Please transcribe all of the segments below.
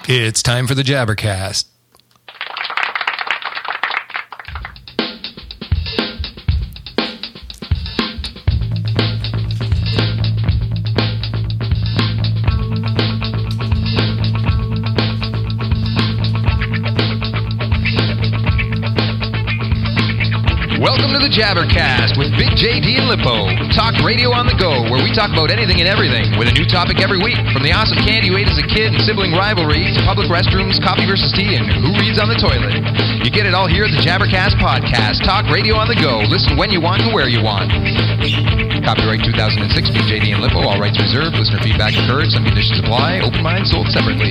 It's time for the Jabbercast. Welcome to the Jabbercast with Big JD and Lippo. Talk radio on the go, where we talk about anything and everything with a new topic every week. From the awesome candy you ate as a kid and sibling rivalry to public restrooms, coffee versus tea, and who reads on the toilet. You get it all here at the Jabbercast Podcast. Talk radio on the go. Listen when you want and where you want. Copyright 2006, Big JD and Lippo. All rights reserved. Listener feedback encouraged. Some conditions apply. Open mind sold separately.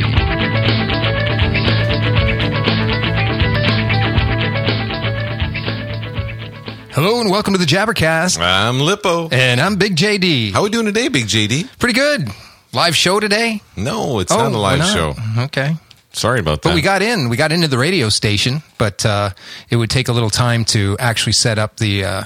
Hello and welcome to the Jabbercast. I'm Lippo. And I'm Big JD. How are we doing today, Big JD? Pretty good. Live show today? No, it's not a live show. Okay. Sorry about that. But we got into the radio station, but it would take a little time to actually set up the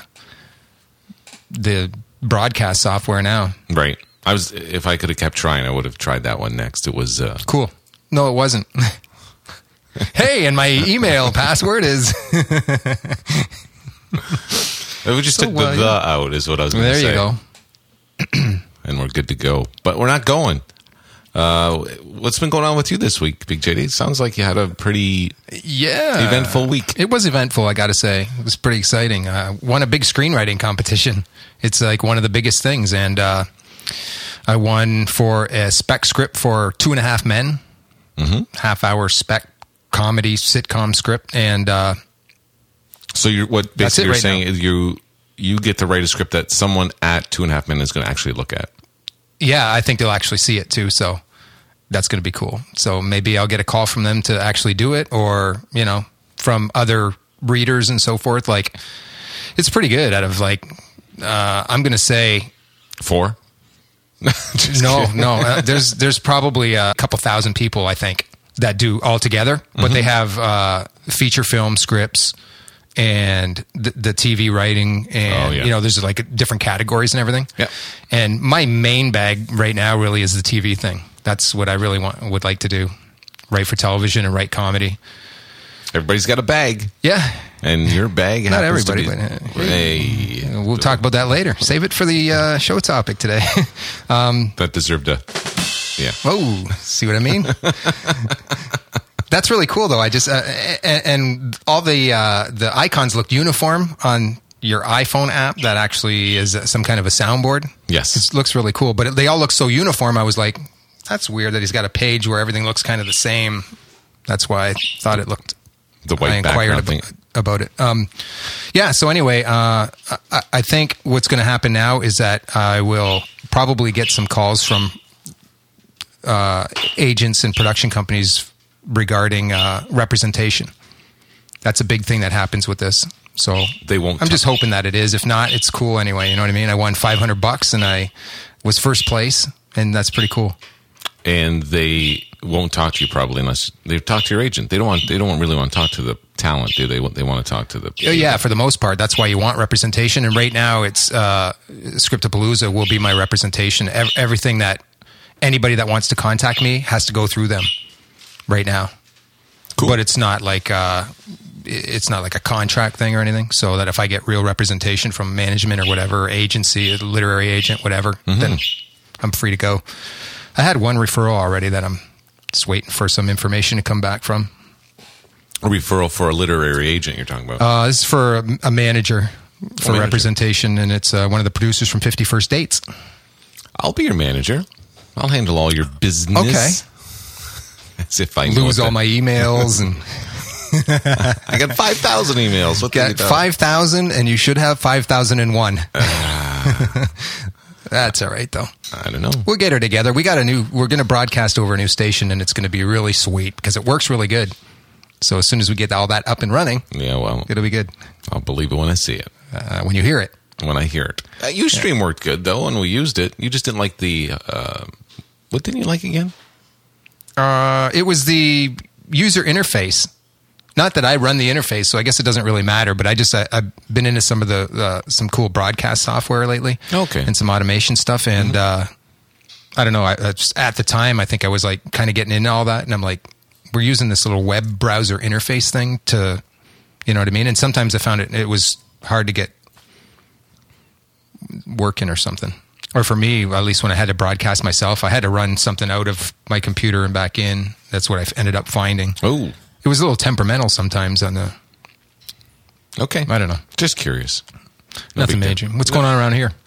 broadcast software now. Right. If I could have kept trying, I would have tried that one next. It was cool. No, it wasn't. Hey, and my email password is we just took the out is what I was going to say. There you go. And we're good to go. But we're not going. What's been going on with you this week, Big JD? It sounds like you had a pretty eventful week. It was eventful, I got to say. It was pretty exciting. Won a big screenwriting competition. It's like one of the biggest things. And I won for a spec script for 2.5 Men. Mm-hmm. Half-hour spec comedy sitcom script. And so you're saying is you get to write a script that someone at 2.5 Men is going to actually look at. Yeah, I think they'll actually see it too. So that's going to be cool. So maybe I'll get a call from them to actually do it, or from other readers and so forth. Like, it's pretty good. Out of I'm going to say 4. No. There's probably a couple thousand people I think that do all together, but they have feature film scripts and the TV writing, and there's like different categories and everything. Yeah. And my main bag right now really is the TV thing. That's what I really would like to do. Write for television and write comedy. Everybody's got a bag. Yeah. And your bag not happens everybody, to be... but we'll talk about that later. Save it for the show topic today. That deserved a... Yeah. Oh, see what I mean? That's really cool, though. I just and all the icons look uniform on your iPhone app. That actually is some kind of a soundboard. Yes, it looks really cool. But they all look so uniform. I was like, that's weird that he's got a page where everything looks kind of the same. That's why I thought it looked. The white background thing about it. Yeah. So anyway, I think what's going to happen now is that I will probably get some calls from agents and production companies regarding representation. That's a big thing that happens with this. So they won't. I'm just hoping that it is. If not, it's cool anyway. You know what I mean? I won $500 and I was first place, and that's pretty cool. And they won't talk to you probably unless they've talked to your agent. They don't really want to talk to the talent, do they? They want to talk to the... Yeah, for the most part. That's why you want representation. And right now, it's Scriptapalooza will be my representation. Everything that anybody that wants to contact me has to go through them right now. Cool. But it's not like a contract thing or anything. So that if I get real representation from management or whatever, agency, literary agent, whatever, then I'm free to go. I had one referral already that I'm just waiting for some information to come back from. A referral for a literary agent you're talking about? This is for a manager for representation, and it's one of the producers from 50 First Dates. I'll be your manager. I'll handle all your business. Okay. As if I lose all my emails and... I got 5,000 emails. What got 5,000, and you should have 5,001. That's all right, though. I don't know. We'll get her together. We're going to broadcast over a new station, and it's going to be really sweet because it works really good. So as soon as we get all that up and running, it'll be good. I'll believe it when I see it. When you hear it. When I hear it. Ustream worked good, though, and we used it. You just didn't like the... what didn't you like again? It was the user interface. Not that I run the interface, so I guess it doesn't really matter. But I've been into some of some cool broadcast software lately, and some automation stuff. And I don't know. I just, at the time, I think I was like kind of getting into all that, and I'm like, we're using this little web browser interface thing to, you know what I mean? And sometimes I found it was hard to get working or something. Or for me, at least when I had to broadcast myself, I had to run something out of my computer and back in. That's what I ended up finding. Oh. It was a little temperamental sometimes on the... Okay. I don't know. Just curious. Nothing major. What's going on around here?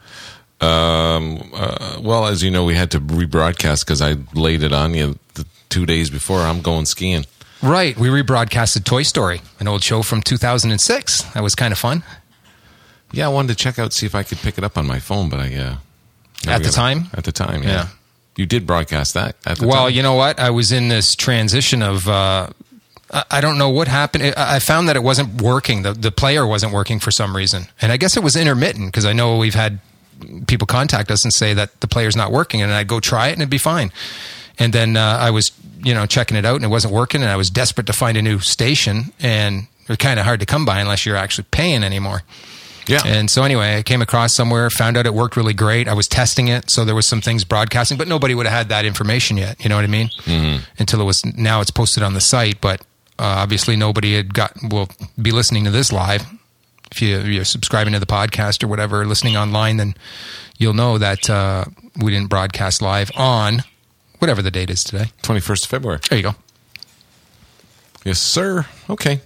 Well, as you know, we had to rebroadcast because I laid it on you the 2 days before. I'm going skiing. Right. We rebroadcasted Toy Story, an old show from 2006. That was kind of fun. Yeah, I wanted to check out, see if I could pick it up on my phone, but At the time? At the time, yeah. You did broadcast that at the time? Well, you know what? I was in this transition of... I don't know what happened. I found that it wasn't working. The player wasn't working for some reason. And I guess it was intermittent because I know we've had people contact us and say that the player's not working. And I'd go try it and it'd be fine. And then I was, checking it out and it wasn't working. And I was desperate to find a new station. And they're kind of hard to come by unless you're actually paying anymore. Yeah. And so anyway, I came across somewhere, found out it worked really great. I was testing it. So there was some things broadcasting, but nobody would have had that information yet. You know what I mean? Mm-hmm. Until now it's posted on the site, but obviously nobody will be listening to this live. If you're subscribing to the podcast or whatever, listening online, then you'll know that we didn't broadcast live on whatever the date is today. 21st of February. There you go. Yes, sir. Okay.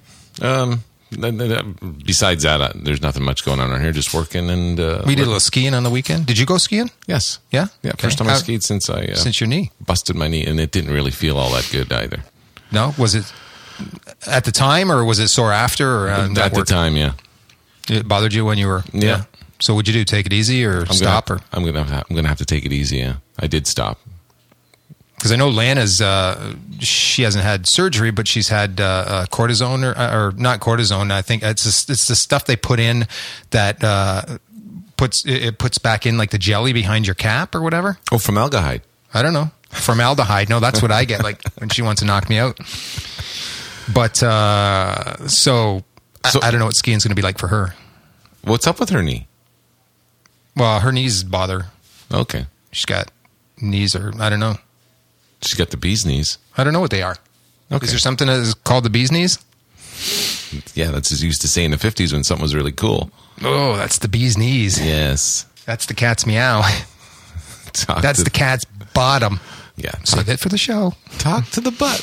Besides that, there's nothing much going on around here. Just working and we did a little skiing on the weekend. Did you go skiing? Yes. Yeah. Yeah. Okay. First time I skied since your knee busted my knee, and it didn't really feel all that good either. No, was it at the time or was it sore after? Or at the time, yeah. It bothered you when you were yeah. So what'd you do? Take it easy or stop? I'm gonna have to take it easy. Yeah, I did stop. Because I know Lana's, she hasn't had surgery, but she's had cortisone or not cortisone. I think it's the stuff they put in that puts back in like the jelly behind your cap or whatever. Oh, formaldehyde. I don't know. Formaldehyde. No, that's what I get. Like when she wants to knock me out. But so I don't know what skiing's going to be like for her. What's up with her knee? Well, her knees bother. Okay. She's got knees or I don't know. She's got the bee's knees. I don't know what they are. Okay. Is there something that is called the bee's knees? Yeah, that's as used to say in the 50s when something was really cool. Oh, that's the bee's knees. Yes. That's the cat's meow. That's the cat's bottom. Yeah. Save it for the show. Talk to the butt.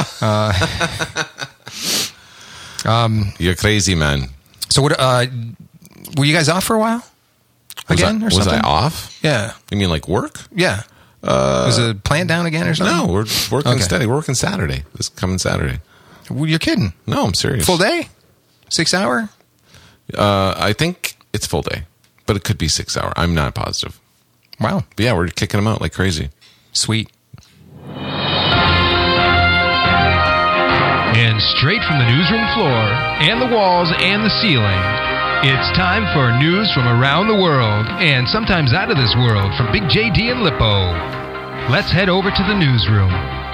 You're crazy, man. So what? Were you guys off for a while? Was I off? Yeah. You mean like work? Yeah. Was the plant down again or something? No, we're working steady. We're working Saturday. This coming Saturday. Well, you're kidding. No, I'm serious. Full day? 6 hour? I think it's full day, but it could be 6 hour. I'm not positive. Wow. But yeah, we're kicking them out like crazy. Sweet. And straight from the newsroom floor and the walls and the ceiling, it's time for news from around the world and sometimes out of this world from Big JD and Lippo. Let's head over to the newsroom.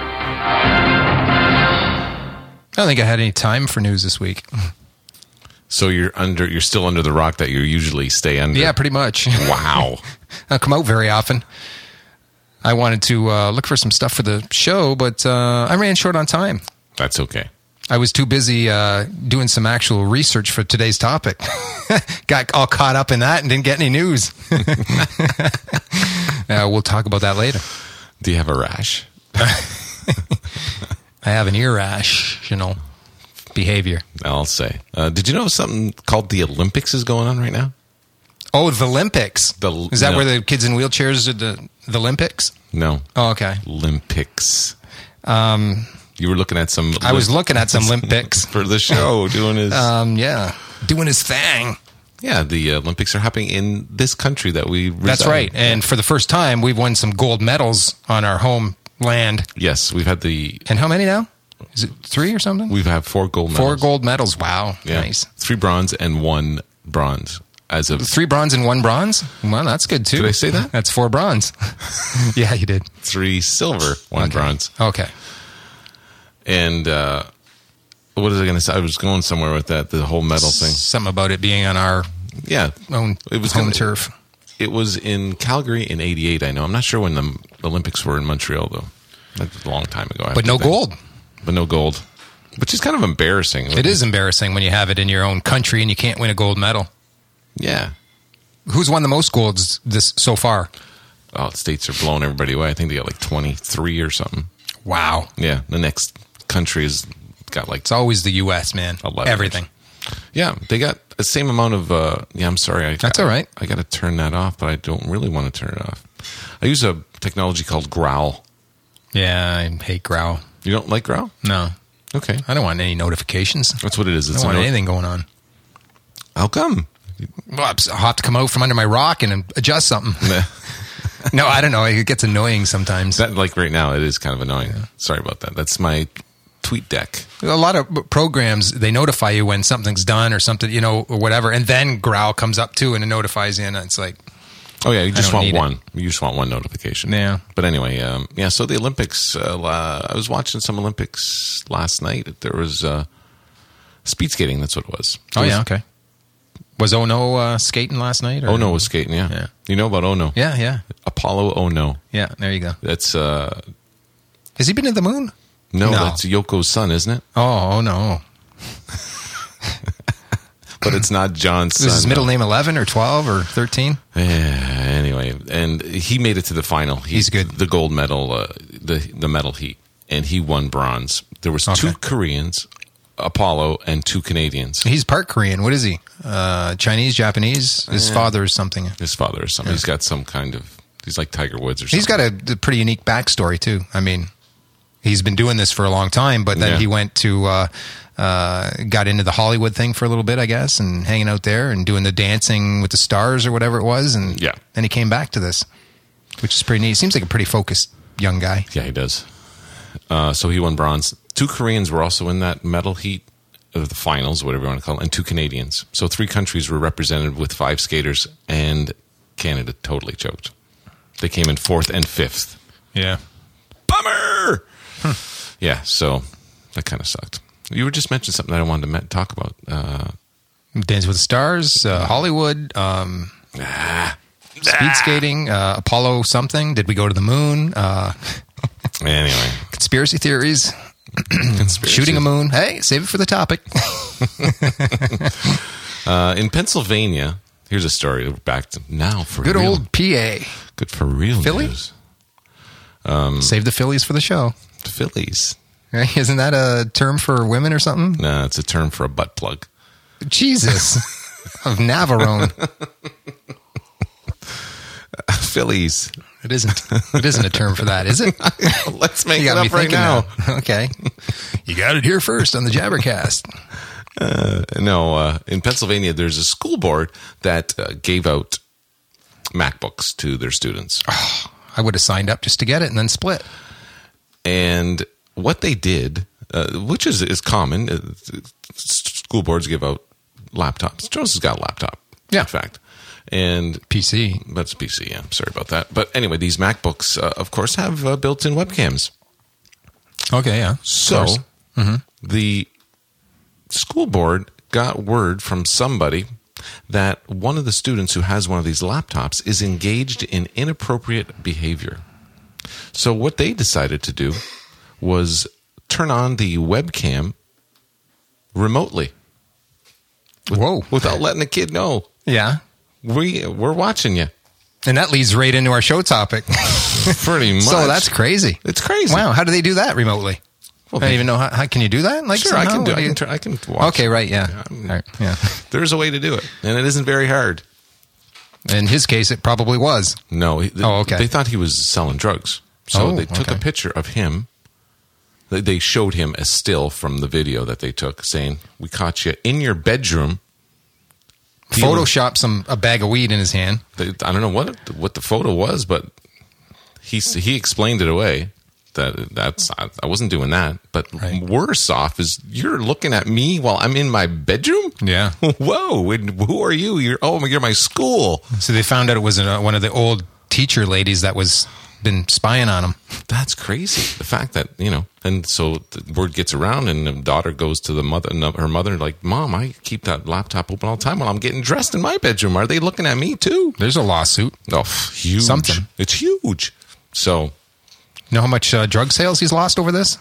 I don't think I had any time for news this week. So you're still under the rock that you usually stay under? Yeah, pretty much. Wow. I don't come out very often. I wanted to look for some stuff for the show, but I ran short on time. That's okay. I was too busy doing some actual research for today's topic. Got all caught up in that and didn't get any news. We'll talk about that later. Do you have a rash? I have an irrational behavior. I'll say. Did you know something called the Olympics is going on right now? Oh, the Olympics. Is that where the kids in wheelchairs are the Olympics? No. Oh, okay. Olympics. You were looking at some... I was looking at some Olympics. For the show, doing his... doing his thing. Yeah, the Olympics are happening in this country that we reside. That's right. And for the first time, we've won some gold medals on our home land. Yes, we've had the... And how many now? Is it 3 or something? We've had 4 gold medals. 4 gold medals. Wow. Yeah. Nice. 3 bronze and 1 bronze. As of 3 bronze and 1 bronze? Well, that's good too. Did I say that? That's 4 bronze. Yeah, you did. 3 silver, 1 bronze. Okay. And what was I going to say? I was going somewhere with that, the whole medal thing. Something about it being on our own home turf. It was in Calgary in 88, I know. I'm not sure when the Olympics were in Montreal, though. That's a long time ago. But no gold. but no gold, which is kind of embarrassing. It is embarrassing when you have it in your own country and you can't win a gold medal. Yeah. Who's won the most golds this so far? Oh, the States are blowing everybody away. I think they got like 23 or something. Wow. Yeah. The next country has got like... It's always the U.S., man. 11. Everything. Yeah. They got the same amount of... I'm sorry. That's all right. I got to turn that off, but I don't really want to turn it off. I use a technology called Growl. Yeah, I hate Growl. You don't like Growl? No. Okay. I don't want any notifications. That's what it is. I don't want anything going on. How come? Well, I'll have to come out from under my rock and adjust something. No, I don't know. It gets annoying sometimes. Like right now, it is kind of annoying. Yeah. Sorry about that. That's my tweet deck. A lot of programs, they notify you when something's done or something, or whatever. And then Growl comes up too and it notifies you. And it's like... Oh, yeah. You just want one. You just want one notification. Yeah. But anyway, so the Olympics, I was watching some Olympics last night. There was speed skating. That's what it was. Okay. Was Ono skating last night? Or? Ono was skating, yeah. You know about Ono? Yeah. Apollo Ono. Yeah, there you go. That's... Has he been to the moon? No, that's Yoko's son, isn't it? Oh, no. But it's not John's son. Is his middle name 11 or 12 or 13? Yeah, anyway, and he made it to the final. He's good. The gold medal, the medal heat, and he won bronze. There was 2 Koreans, Apollo, and 2 Canadians. He's part Korean. What is he? Chinese, Japanese? His father is something. His father is something. Yeah. He's got some kind of... He's like Tiger Woods or something. He's got a pretty unique backstory, too. I mean, he's been doing this for a long time, but then he went to... got into the Hollywood thing for a little bit, I guess, and hanging out there and doing the Dancing with the Stars or whatever it was. And then he came back to this, which is pretty neat. He seems like a pretty focused young guy. Yeah, he does. So he won bronze. 2 Koreans were also in that medal heat of the finals, whatever you want to call it, and 2 Canadians. So 3 countries were represented with 5 skaters, and Canada totally choked. They came in 4th and 5th. Yeah. Bummer! Yeah, so that kind of sucked. You were just mentioning something that I wanted to talk about. Dance with the Stars, Hollywood, speed skating, Apollo something. Did we go to the moon? Anyway. Conspiracy theories. Shooting a moon. Hey, save it for the topic. In Pennsylvania, here's a story. Back to now for good real. Old PA. Good for real Philly? news. Save the Phillies for the show. The Phillies. Isn't that a term for women or something? No, it's a term for a butt plug. Jesus. Of Navarone. Phillies. It isn't a term for that, is it? Let's make it up right now. Okay. You got it here first on the Jabbercast. In Pennsylvania, there's a school board that gave out MacBooks to their students. Oh, I would have signed up just to get it and then split. And what they did, which is common, school boards give out laptops. Jones has got a laptop, in fact. And PC. That's PC, yeah. Sorry about that. But anyway, these MacBooks, of course, have built-in webcams. Okay, yeah. So the school board got word from somebody that one of the students who has one of these laptops is engaged in inappropriate behavior. So what they decided to do was turn on the webcam remotely. Without letting the kid know. Yeah. We're watching you. And that leads right into our show topic. Pretty much. So that's crazy. It's crazy. Wow. How do they do that remotely? Well, I don't even know how can you do that? Like, sure, somehow? I can watch. Okay, right, yeah. Yeah. There's a way to do it, and it isn't very hard. In his case, it probably was. No. Okay. They thought he was selling drugs. So they took a picture of him. They showed him a still from the video that they took saying, "We caught you in your bedroom." Photoshopped a bag of weed in his hand. I don't know what the photo was, but he explained it away. I wasn't doing that. But worse off is you're looking at me while I'm in my bedroom? Yeah. Whoa. Who are you? You're my school. So they found out it was one of the old teacher ladies that was been spying on him. That's crazy. The fact that, and so the word gets around and the daughter goes to her mother like, "Mom, I keep that laptop open all the time while I'm getting dressed in my bedroom. Are they looking at me too?" There's a lawsuit. Oh, huge. Something. It's huge. So You know how much drug sales he's lost over this?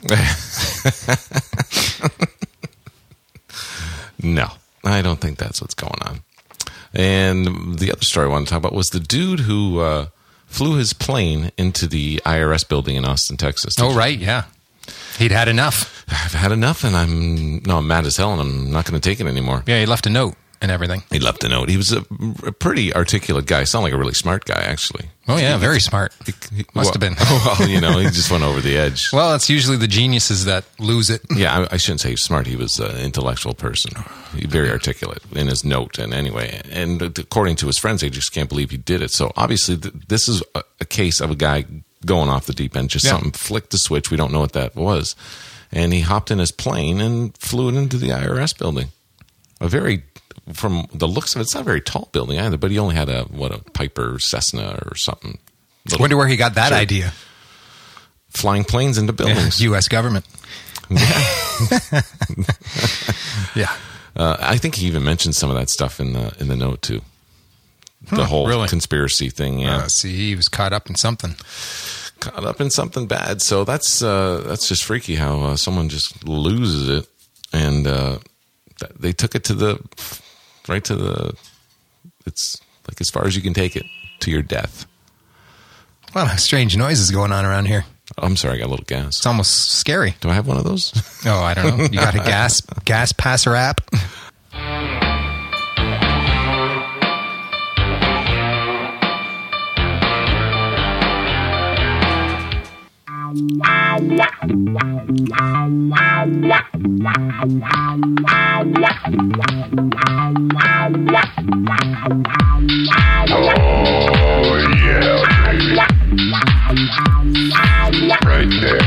No, I don't think that's what's going on. And the other story I wanted to talk about was the dude who flew his plane into the IRS building in Austin, Texas. Oh, right, yeah. He'd had enough. I've had enough, and I'm mad as hell, and I'm not going to take it anymore. Yeah, he left a note and everything. He left a note. He was a pretty articulate guy. Sounded like a really smart guy, actually. Oh, yeah, very smart. Must have been. Well, he just went over the edge. Well, it's usually the geniuses that lose it. Yeah, I shouldn't say he was smart. He was an intellectual person. Very articulate in his note. And anyway, and according to his friends, they just can't believe he did it. So obviously, this is a case of a guy going off the deep end. Just something flicked the switch. We don't know what that was. And he hopped in his plane and flew it into the IRS building. From the looks of it, it's not a very tall building either, but he only had a Piper Cessna or something. Wonder where he got that idea. Flying planes into buildings. Yeah, U.S. government. Yeah. Yeah. I think he even mentioned some of that stuff in the note too. The whole conspiracy thing. Yeah. See, he was caught up in something. Caught up in something bad. So that's just freaky how someone just loses it, and they took it it's like as far as you can take it, to your death. Well, strange noises going on around here. Oh, I'm sorry, I got a little gas. It's almost scary. Do I have one of those? Oh, I don't know. You got a gas passer app? Oh, yeah, baby. Right there.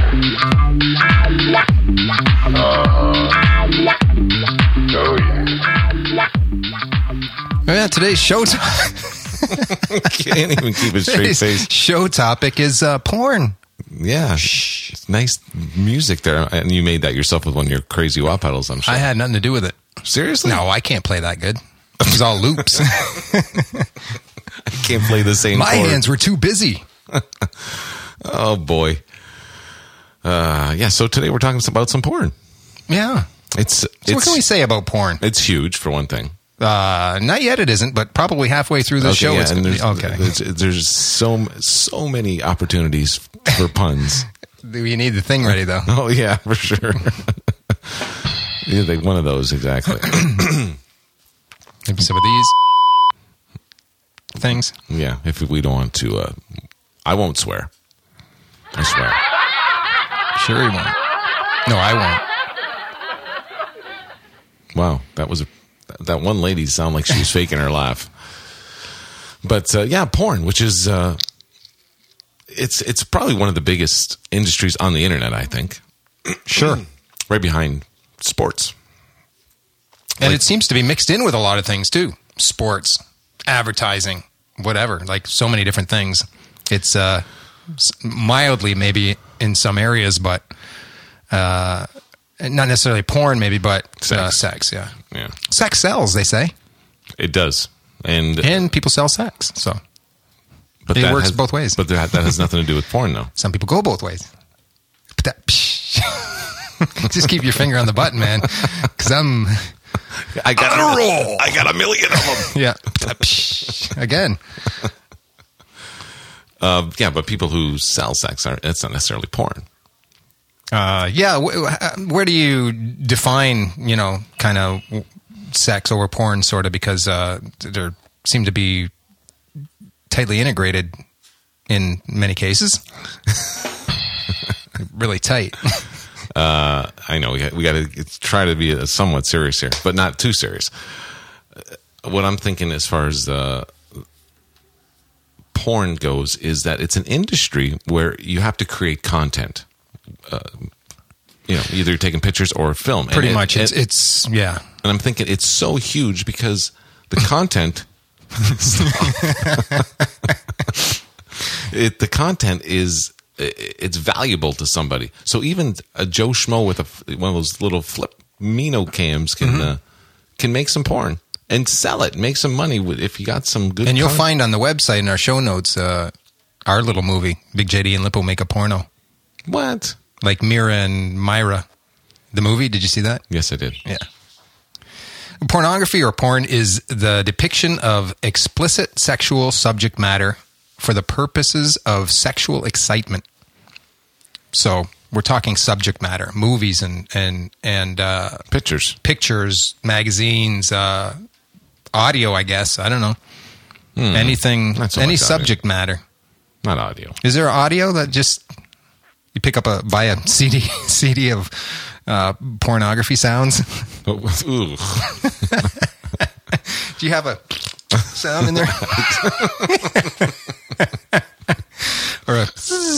Oh, yeah. Oh, yeah, today's show Can't even keep a straight face. Show topic is porn. Yeah. It's nice music there. And you made that yourself with one of your crazy wah pedals, I'm sure. I had nothing to do with it. Seriously? No, I can't play that good. It was all loops. I can't play the same My chord. hands were too busy. Oh, boy. Yeah, so today we're talking about some porn. Yeah. So what can we say about porn? It's huge, for one thing. Not yet it isn't, but probably halfway through the show it's going to be. Okay. There's so many opportunities for puns. We need the thing ready, though. Oh, yeah, for sure. Yeah, one of those, exactly. Maybe some of these things. Yeah, if we don't want to, I won't swear. I swear. Sure you won't. No, I won't. Wow, that one lady sounded like she was faking her laugh. But yeah, porn, which is it's probably one of the biggest industries on the internet, I think. Sure. Right behind sports. And it seems to be mixed in with a lot of things too. Sports, advertising, whatever, like so many different things. It's mildly maybe in some areas, but not necessarily porn maybe, but sex, yeah. Sex sells, they say. It does. And people sell sex, so but it works both ways. But that has nothing to do with porn, though. Some people go both ways. But just keep your finger on the button, man, because I got a million of them. Yeah. Again. Yeah, but people who sell sex, it's not necessarily porn. Yeah. Where do you define, kind of sex over porn, sort of, because there seem to be tightly integrated in many cases. Really tight. I know we got to try to be somewhat serious here, but not too serious. What I'm thinking as far as porn goes is that it's an industry where you have to create content. Either taking pictures or film. Pretty much. It's yeah. And I'm thinking it's so huge because the content. The content is. It's valuable to somebody. So even a Joe Schmo with one of those little flip Mino cams can make some porn and sell it, make some money if you got some good. And you'll find on the website in our show notes our little movie, Big JD and Lippo Make a Porno. What? Like Mira and Myra. The movie, did you see that? Yes, I did. Yeah. Pornography or porn is the depiction of explicit sexual subject matter for the purposes of sexual excitement. So we're talking subject matter, movies and Pictures, magazines, audio, I guess. I don't know. Anything, Not so any much subject matter. not audio. Is there audio that just you pick up buy a CD of pornography sounds? Ooh. Do you have a sound in there? Or a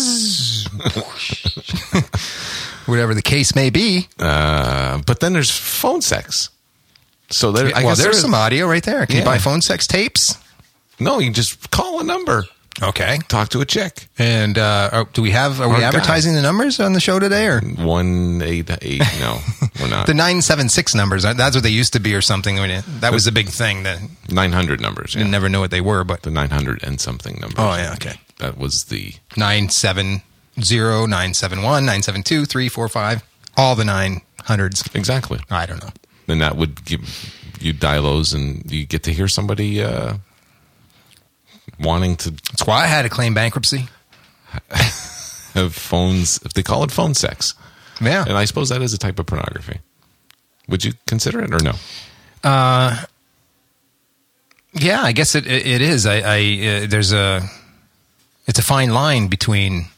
whatever the case may be. But then there's phone sex. So there, I guess there's some audio right there. Can you Yeah. buy phone sex tapes? No, you can just call a number. Okay. Talk to a chick. And do we have? Are we Or advertising the numbers on the show today, or 188? No, we're not. the 976 numbers? That's what they used to be, or something. That was the big thing. That 900 numbers. I Yeah. never know what they were, but The 900 and something numbers. oh yeah, okay. That was the 970, 971, 972, 345, all the 900s. exactly. I don't know. Then that would give you dial those, and you get to hear somebody wanting to That's why I had to claim bankruptcy. have phones. If they call it phone sex, Yeah. and I suppose that is a type of pornography. Would you consider it or no? Yeah, I guess it is. There's it's a fine line between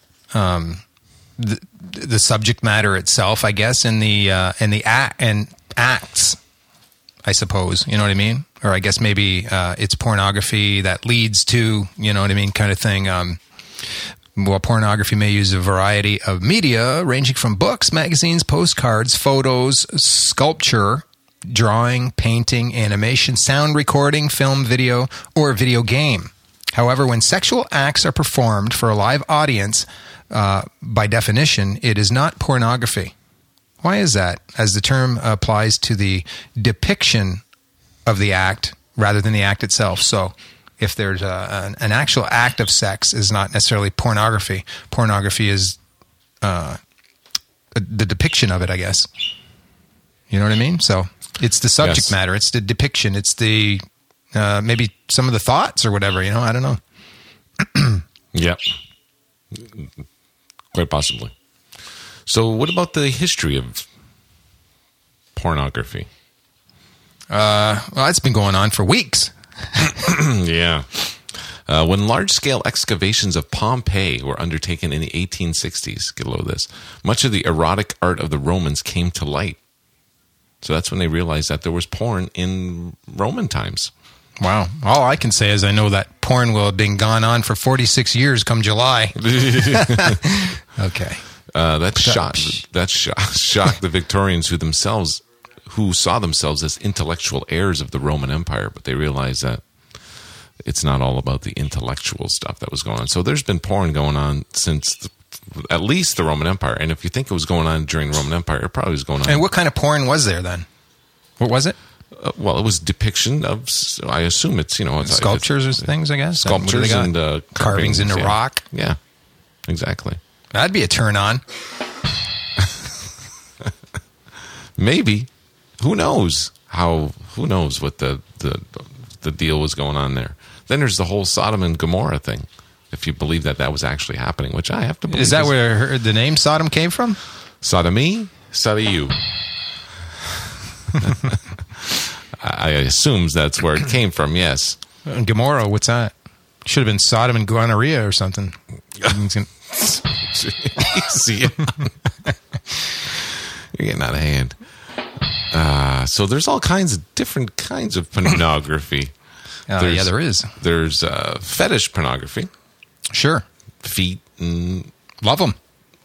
the subject matter itself, I guess, and the acts, I suppose. You know what I mean? Or I guess maybe it's pornography that leads to, you know what I mean, kind of thing. Well, pornography may use a variety of media ranging from books, magazines, postcards, photos, sculpture, drawing, painting, animation, sound recording, film, video, or video game. However, when sexual acts are performed for a live audience, by definition, it is not pornography. Why is that? As the term applies to the depiction of the act rather than the act itself. So if there's an actual act of sex is not necessarily pornography. Pornography is the depiction of it, I guess. You know what I mean? So it's the subject Yes. matter. It's the depiction. It's the maybe some of the thoughts or whatever. You know, I don't know. Yep. Quite possibly. So what about the history of pornography? Well, it's been going on for weeks. Yeah. When large-scale excavations of Pompeii were undertaken in the 1860s, get a load of this, much of the erotic art of the Romans came to light. So that's when they realized that there was porn in Roman times. Wow. All I can say is I know that porn will have been gone on for 46 years come July. Okay. That shocked the Victorians who saw themselves as intellectual heirs of the Roman Empire, but they realized that it's not all about the intellectual stuff that was going on. So there's been porn going on since at least the Roman Empire. And if you think it was going on during the Roman Empire, it probably was going on. And what kind of porn was there then? What was it? Well, it was depiction of, I assume it's, it's Sculptures or things, I guess? Sculptures What do they got? and carvings into yeah. rock. Yeah, exactly. That'd be a turn on. Maybe. Who knows who knows what the deal was going on there. Then there's the whole Sodom and Gomorrah thing. If you believe that was actually happening, which I have to believe. Is that where the name Sodom came from? Sodomy? Sodiu. I assume that's where it came from, yes. And Gomorrah, what's that? Should have been Sodom and gonorrhea or something. See it? You're getting out of hand. So there's all kinds of different kinds of pornography. Yeah, there is. There's fetish pornography. Sure. Feet and Love them.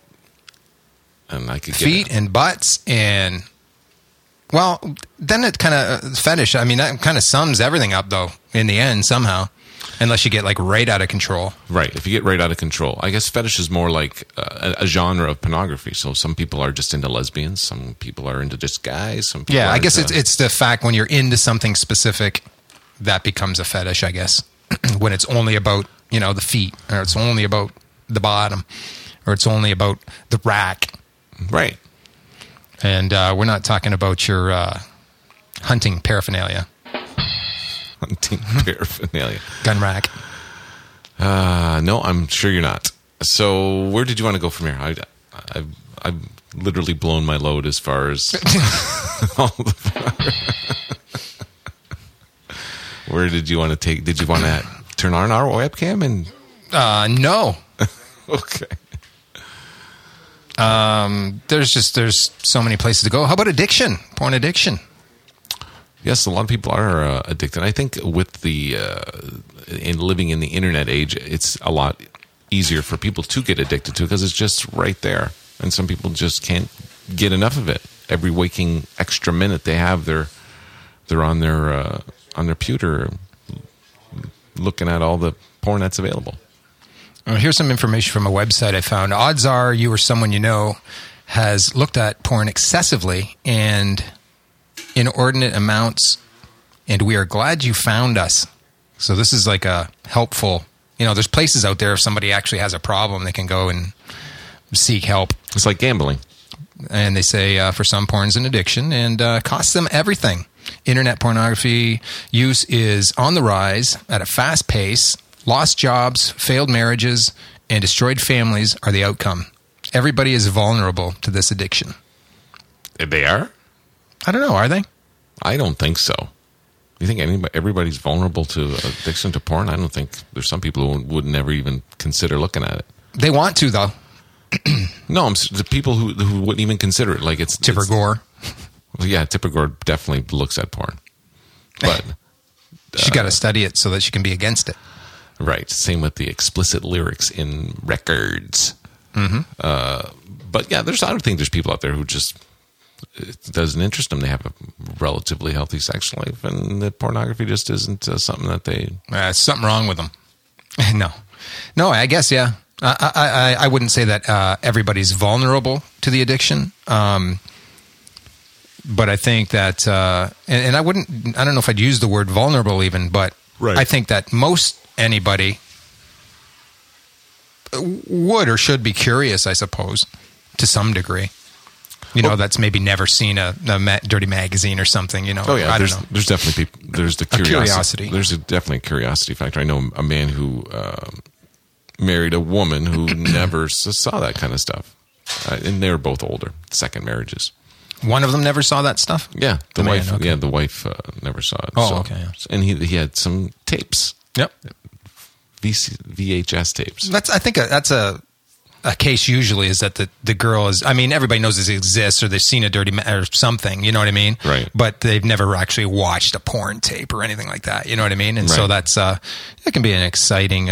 I could get Feet and butts and... Well, then it kind of fetish. I mean, that kind of sums everything up, though, in the end, somehow. Unless you get, like, right out of control. Right. If you get right out of control. I guess fetish is more like a genre of pornography. So some people are just into lesbians. Some people are into just guys. Some people Yeah, are I guess into- it's the fact when you're into something specific, that becomes a fetish, I guess. When it's only about, the feet, or it's only about the bottom. or it's only about the rack. Right. And we're not talking about your hunting paraphernalia. Hunting paraphernalia. Gun rack. No, I'm sure you're not. So where did you want to go from here? I've literally blown my load as far as all Where did you want to take? Did you want to turn on our webcam? And No. okay. There's so many places to go. How about addiction? Porn addiction. Yes, a lot of people are addicted. I think with the in living in the internet age, it's a lot easier for people to get addicted to because it's just right there, and some people just can't get enough of it. Every waking extra minute they have, they're on their computer looking at all the porn that's available. Here's some information from a website I found. Odds are you or someone you know has looked at porn excessively and inordinate amounts, and we are glad you found us. So this is like a helpful, there's places out there if somebody actually has a problem, they can go and seek help. It's like gambling. And they say for some, porn's an addiction and costs them everything. Internet pornography use is on the rise at a fast pace. Lost jobs, failed marriages, and destroyed families are the outcome. Everybody is vulnerable to this addiction. They are? I don't know. Are they? I don't think so. You think everybody's vulnerable to addiction to porn? I don't think. There's some people who would never even consider looking at it. They want to, though. No, the people who wouldn't even consider it. Like it's Tipper Gore. Well, yeah, Tipper Gore definitely looks at porn, but She's got to study it so that she can be against it. Right. Same with the explicit lyrics in records. Mm-hmm. But yeah, I don't think there's people out there who just it doesn't interest them. They have a relatively healthy sex life, and the pornography just isn't something that they. Something wrong with them. No. I guess yeah. I wouldn't say that everybody's vulnerable to the addiction. But I think that, and I don't know if I'd use the word vulnerable even, but right. I think that most anybody would or should be curious, I suppose, to some degree. That's maybe never seen a dirty magazine or something, Oh, yeah. I don't know. There's definitely people, there's the curiosity. There's definitely a curiosity factor. I know a man who married a woman who never saw that kind of stuff. And they were both older, second marriages. One of them never saw that stuff? Yeah, the wife. Man, okay. Yeah, the wife never saw it. Oh, okay. Yeah. And he had some tapes. Yep. VHS tapes. I think that's a case usually is that the girl is. I mean, everybody knows this exists, or they've seen a dirty or something. You know what I mean? Right. But they've never actually watched a porn tape or anything like that. You know what I mean? And so that's it can be an exciting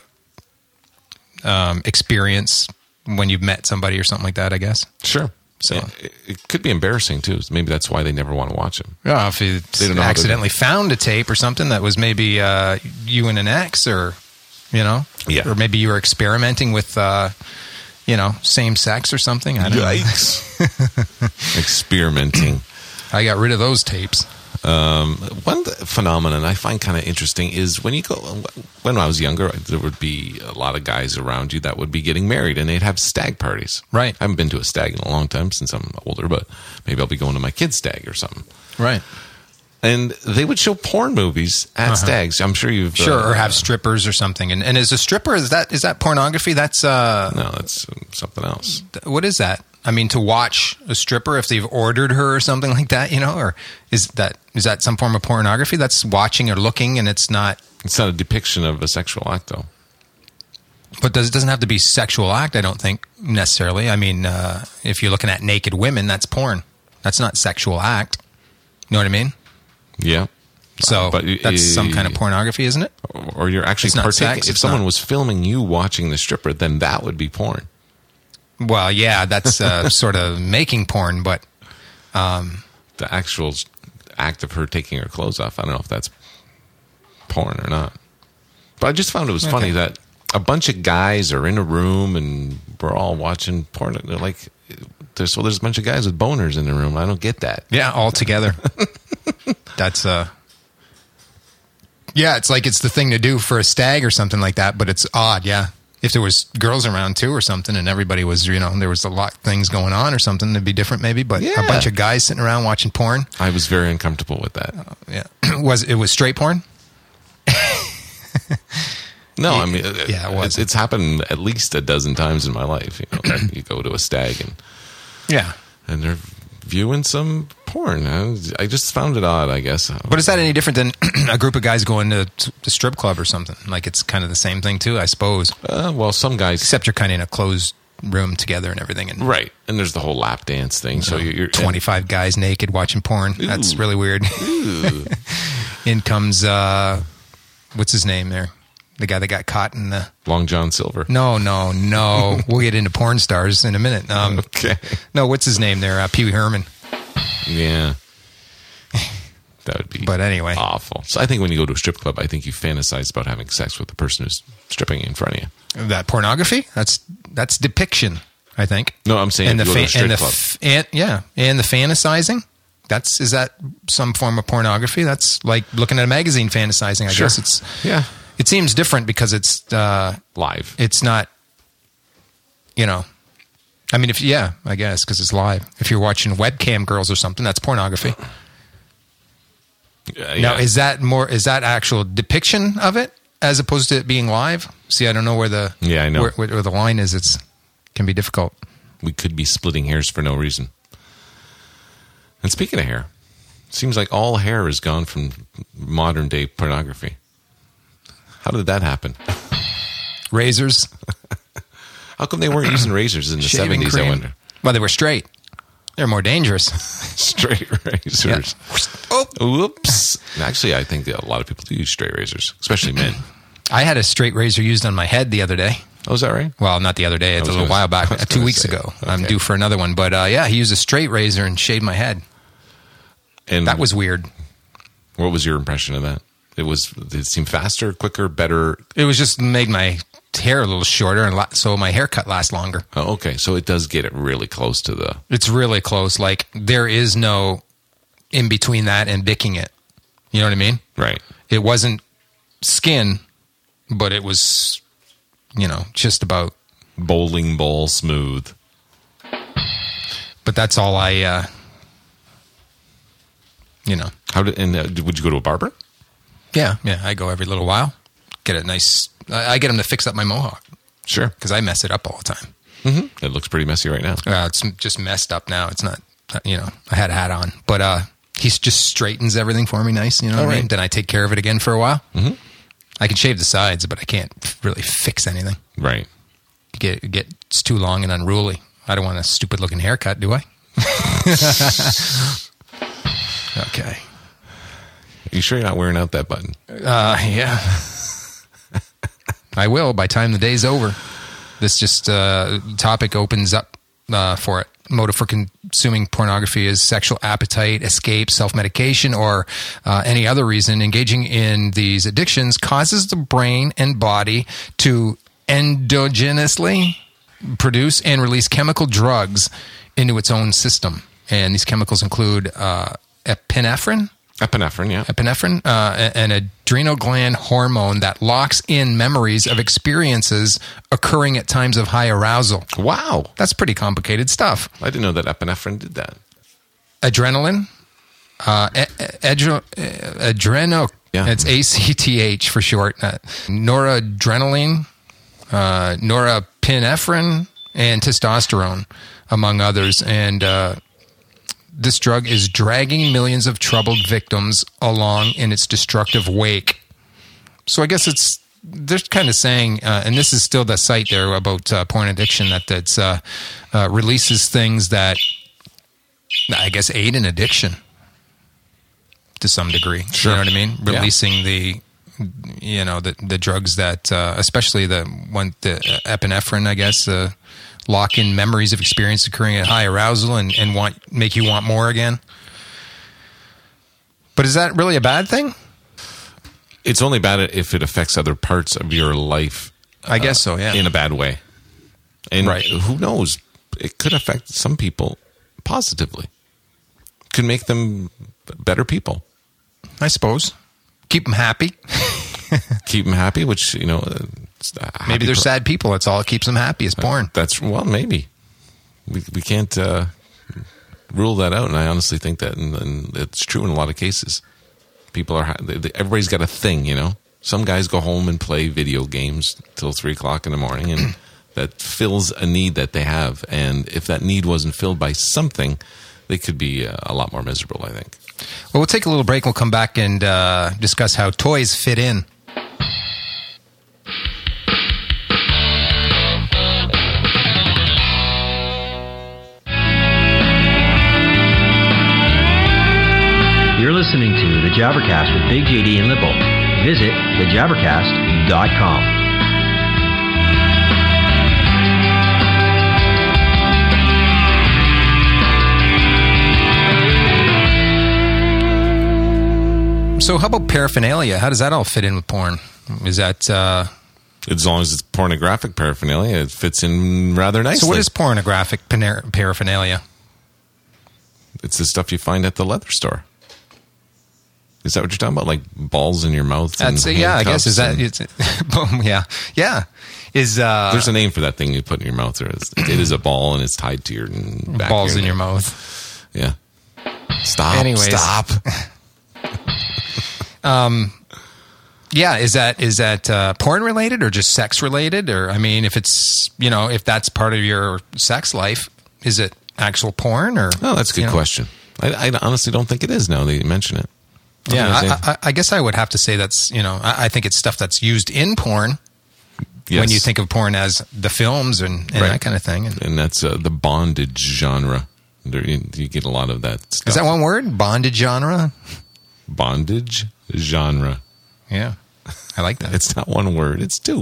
experience when you've met somebody or something like that. I guess. Sure. So it could be embarrassing too. Maybe that's why they never want to watch them. Yeah, if you accidentally found a tape or something that was maybe you and an ex, or Yeah. or maybe you were experimenting with same sex or something. I don't know. Yikes! Experimenting. I got rid of those tapes. One phenomenon I find kind of interesting is when I was younger, there would be a lot of guys around you that would be getting married, and they'd have stag parties. Right. I haven't been to a stag in a long time since I'm older, but maybe I'll be going to my kid's stag or something. Right. And they would show porn movies at stags. I'm sure you've or have strippers or something. And is a stripper is that pornography? That's no, that's something else. What is that? I mean, to watch a stripper if they've ordered her or something like that, or is that some form of pornography? That's watching or looking, and it's not. It's not a depiction of a sexual act, though. But it doesn't have to be sexual act, I don't think, necessarily. I mean, if you're looking at naked women, that's porn. That's not sexual act. You know what I mean? Yeah. So but that's some kind of pornography, isn't it? Or you're actually partaking. If someone was filming you watching the stripper, then that would be porn. Well, yeah, that's sort of making porn, but the actual act of her taking her clothes off, I don't know if that's porn or not. But I just found it was funny that a bunch of guys are in a room and we're all watching porn. They're like, there's a bunch of guys with boners in the room. I don't get that. Yeah, all together. That's yeah, it's like it's the thing to do for a stag or something like that, but it's odd, yeah. If there was girls around too or something, and everybody was, there was a lot of things going on or something, it'd be different maybe. But Yeah. a bunch of guys sitting around watching porn. I was very uncomfortable with that. Yeah, it was straight porn? No, I mean, Yeah, it was. it's happened at least a dozen times in my life. That you go to a stag Yeah. and they're viewing some porn. I just found it odd, I guess. But is that any different than a group of guys going to the strip club or something? Like it's kind of the same thing too, I suppose. Well, some guys, Except you're kind of in a closed room together and everything. And right? And there's the whole lap dance thing. So you're 25 guys naked watching porn. That's really weird. Ooh. In comes, what's his name there? The guy that got caught in the... Long John Silver. No. We'll get into porn stars in a minute. Okay. No, what's his name there? Pee Wee Herman. Yeah. That would be But anyway. awful. So I think when you go to a strip club, I think you fantasize about having sex with the person who's stripping in front of you. That pornography? That's depiction, I think. No, I'm saying And if you go to a strip club. and the fantasizing. Is that some form of pornography? That's like looking at a magazine fantasizing. I Sure. guess it's... Yeah. It seems different because it's... Live. It's not, I mean, I guess, because it's live. If you're watching webcam girls or something, that's pornography. Now, is that actual depiction of it as opposed to it being live? See, I don't know where the Yeah, I know. where the line is. Can be difficult. We could be splitting hairs for no reason. And speaking of hair, seems like all hair is gone from modern day pornography. How did that happen? Razors, How come they weren't using razors in the shaving 70s, cream. I wonder? Well, they were straight. They're more dangerous. Straight razors. Oh, Whoops. Actually, I think that a lot of people do use straight razors, especially men. I had a straight razor used on my head the other day. Oh, is that right? Well, not the other day. It's a was little gonna- while back. I was 2 gonna weeks say, ago. I'm okay. due for another one. But he used a straight razor and shaved my head. And That was weird. What was your impression of that? Did it seem faster, quicker, better? It was just made my hair a little shorter, and so my haircut lasts longer. Oh, okay. So it does get it really close to the... It's really close. Like, there is no in between that and dicking it. You know what I mean? Right. It wasn't skin, but it was, just about. Bowling ball smooth. But that's all I, How did? And would you go to a barber? Yeah, I go every little while. Get it nice. I get them to fix up my mohawk Sure. because I mess it up all the time. Mm-hmm. It looks pretty messy right now. It's just messed up now. It's not, I had a hat on, but he just straightens everything for me nice. You know what I mean? right. Then I take care of it again for a while. Mm-hmm. I can shave the sides, but I can't really fix anything. Right. It's too long and unruly. I don't want a stupid looking haircut, do I? Okay. You sure you're not wearing out that button? Yeah. I will by the time the day's over. This just topic opens up for it. Motive for consuming pornography is sexual appetite, escape, self-medication, or any other reason. Engaging in these addictions causes the brain and body to endogenously produce and release chemical drugs into its own system. And these chemicals include epinephrine. Epinephrine, yeah. Epinephrine, an adrenal gland hormone that locks in memories of experiences occurring at times of high arousal. Wow. That's pretty complicated stuff. I didn't know that epinephrine did that. Adrenaline, adreno, Yeah. it's ACTH for short. Noradrenaline, norepinephrine, and testosterone, among others. And this drug is dragging millions of troubled victims along in its destructive wake. So I guess they're kind of saying, and this is still the site there about porn addiction, that it's releases things that I guess aid in addiction to some degree. Sure. You know what I mean? Yeah. Releasing the drugs that, especially the epinephrine, I guess, lock in memories of experience occurring at high arousal and make you want more again. But is that really a bad thing? It's only bad if it affects other parts of your life. I guess so, yeah. In a bad way. And Right. who knows? It could affect some people positively. Could make them better people. I suppose. Keep them happy. Keep them happy, which, Maybe they're sad people. That's all that keeps them happy is porn. Maybe. We can't rule that out, and I honestly think that and it's true in a lot of cases. People everybody's got a thing, you know? Some guys go home and play video games till 3 o'clock in the morning, and that fills a need that they have. And if that need wasn't filled by something, they could be a lot more miserable, I think. Well, we'll take a little break. We'll come back and discuss how toys fit in. You're listening to The Jabbercast with Big JD and Lippo. Visit thejabbercast.com. So how about paraphernalia? How does that all fit in with porn? Is that... As long as it's pornographic paraphernalia, it fits in rather nicely. So what is pornographic paraphernalia? It's the stuff you find at the leather store. Is that what you're talking about? Like balls in your mouth? That's I guess. Is that... Yeah. Is there's a name for that thing you put in your mouth. It is a ball, and it's tied to your back. Balls in your mouth. Yeah. Stop. Anyways. Stop. Yeah, is that porn related or just sex related? Or I mean, if it's if that's part of your sex life, is it actual porn or? Oh, that's a good question. I honestly don't think it is now that you mention it. I guess I would have to say that's I think it's stuff that's used in porn. Yes. When you think of porn as the films and that kind of thing, and that's the bondage genre. You get a lot of that stuff. Is that one word? Bondage genre. Bondage genre. Yeah, I like that. It's not one word; it's two.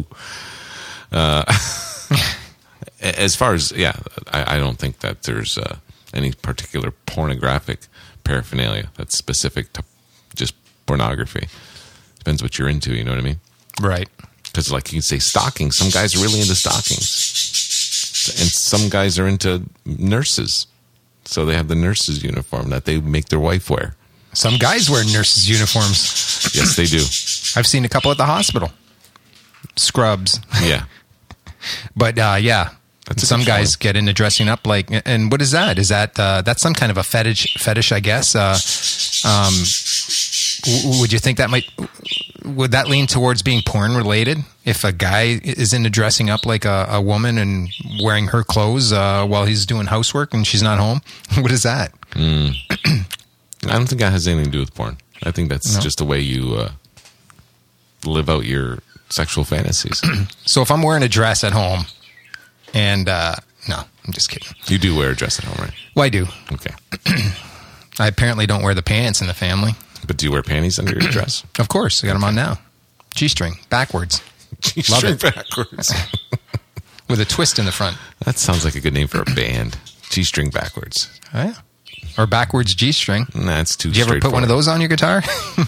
As far as I don't think that there's any particular pornographic paraphernalia that's specific to just pornography. Depends what you're into. You know what I mean? Right. Because, like you can say, stockings. Some guys are really into stockings, and some guys are into nurses. So they have the nurses' uniform that they make their wife wear. Some guys wear nurses' uniforms. Yes, they do. I've seen a couple at the hospital. Scrubs. Yeah. But, some guys get into dressing up like... And what is that? Is that... that's some kind of a fetish, I guess. Would you think that might... Would that lean towards being porn related? If a guy is into dressing up like a woman and wearing her clothes while he's doing housework and she's not home? What is that? I don't think that has anything to do with porn. I think that's just the way you live out your sexual fantasies. So if I'm wearing a dress at home and... no, I'm just kidding. You do wear a dress at home, right? Well, I do. Okay. I apparently don't wear the pants in the family. But do you wear panties under your dress? Of course. I got them on now. G-string, backwards. G-string backwards. With a twist in the front. That sounds like a good name for a band. G-string backwards. Oh, yeah. Or backwards G-string. Nah, that's too Did you ever put one of those on your guitar?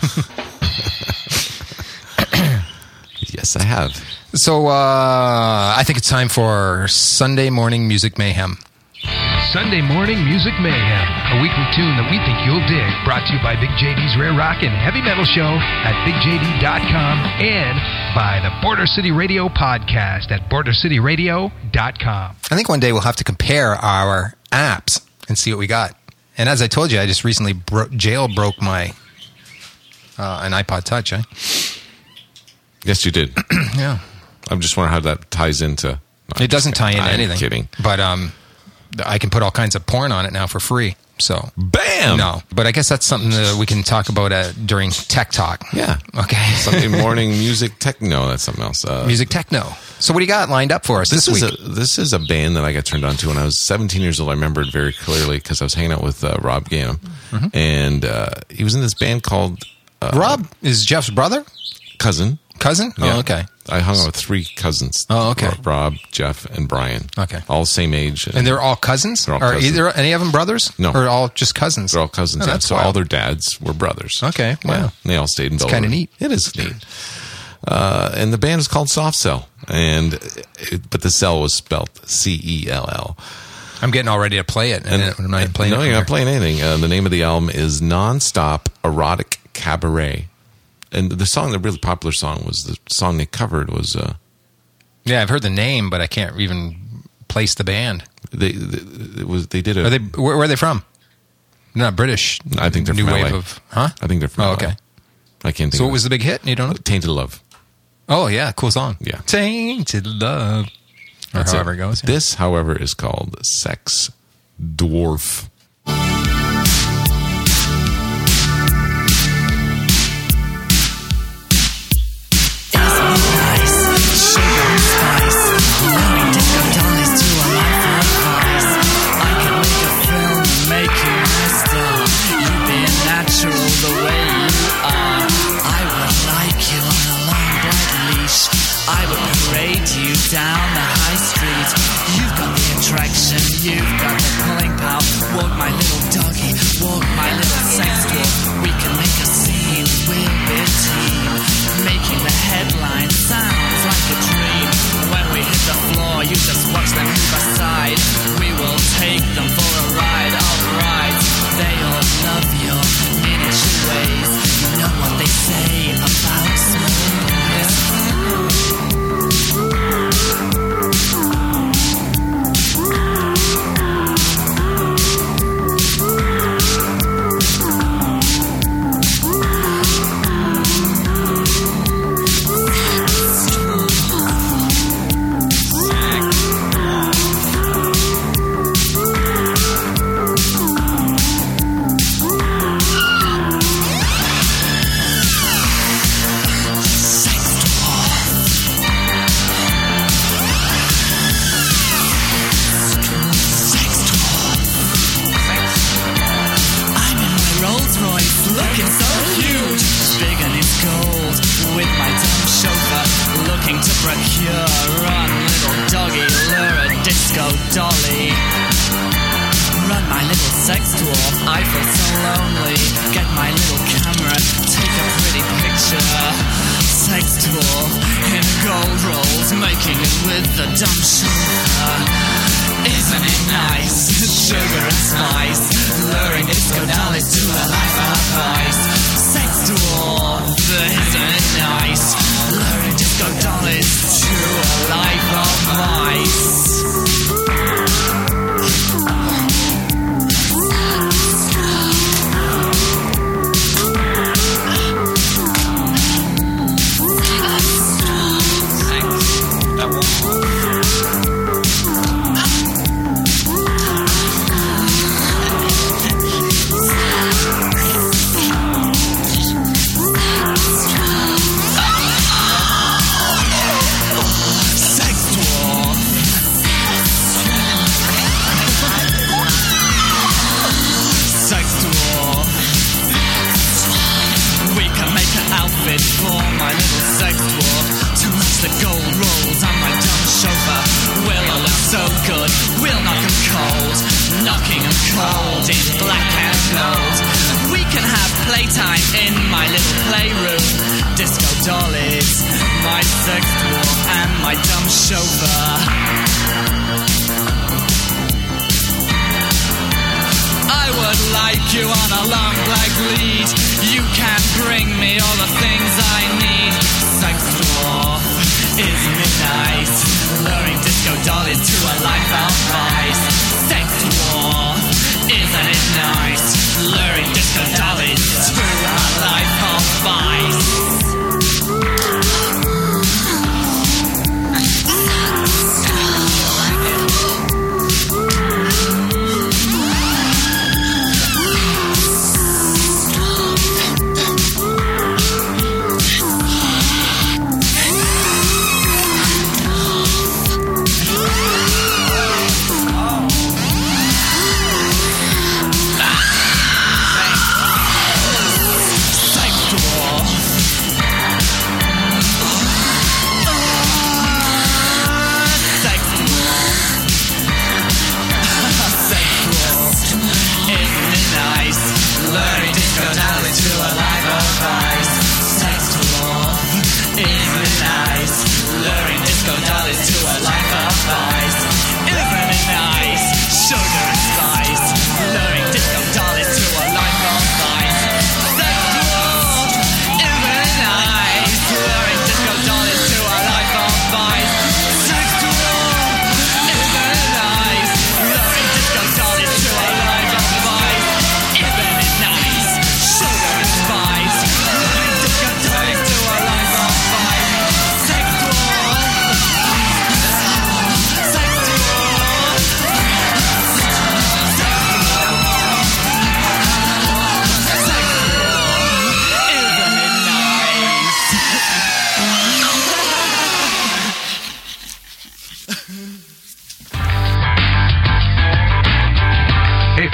Yes, I have. So I think it's time for Sunday Morning Music Mayhem. Sunday Morning Music Mayhem, a weekly tune that we think you'll dig, brought to you by Big JD's Rare Rock and Heavy Metal Show at BigJD.com and by the Border City Radio podcast at BorderCityRadio.com. I think one day we'll have to compare our apps and see what we got. And as I told you, I just recently jailbroke my an iPod Touch. Yes, you did. Yeah. I'm just wondering how that ties into... No, it doesn't tie into anything. I'm kidding. But I can put all kinds of porn on it now for free. So bam! No, but I guess that's something that we can talk about during Tech Talk. Yeah. Okay. Sunday morning music techno. That's something else. Music techno. So what do you got lined up for us this week? This is a band that I got turned on to when I was 17 years old. I remember it very clearly because I was hanging out with Rob Gamm, and he was in this band called... Rob is Jeff's brother? Cousin? Yeah. Oh, okay. I hung out with 3 cousins. Oh, okay. Rob, Jeff, and Brian. Okay. All same age. And they're all cousins? They're all Are cousins. either any of them brothers? No. Or all just cousins? They're all cousins. Oh, Yeah. that's So wild. all their dads were brothers. Okay. Wow. Yeah. And they all stayed in Belleville. kinda neat. It is neat. And the band is called Soft Cell. But the cell was spelled C-E-L-L. I'm getting all ready to play it. And I'm not even playing it. No, you're not playing anything. The name of the album is Nonstop Erotic Cabaret. And the really popular song was the song they covered was Yeah, I've heard the name, but I can't even place the band. They did a. Where are they from? They're not British. I think they're new from wave LA. of, huh? I think they're from. Oh, LA. okay. I can't think. So of what was the big hit? You don't know? Tainted Love. Oh yeah, cool song. Yeah. Tainted Love. Or That's however it. it goes. Yeah. This, however, is called Sex Dwarf. Down the high street, you've got the attraction, you've got the pulling power. Walk my little doggy, walk my little sex dwarf. We can make a scene, we'll be a team. Making the headline sounds like a dream. When we hit the floor, you just watch them move aside. We will take them for a ride, alright. They all love your miniature ways. You know what they say about small boys.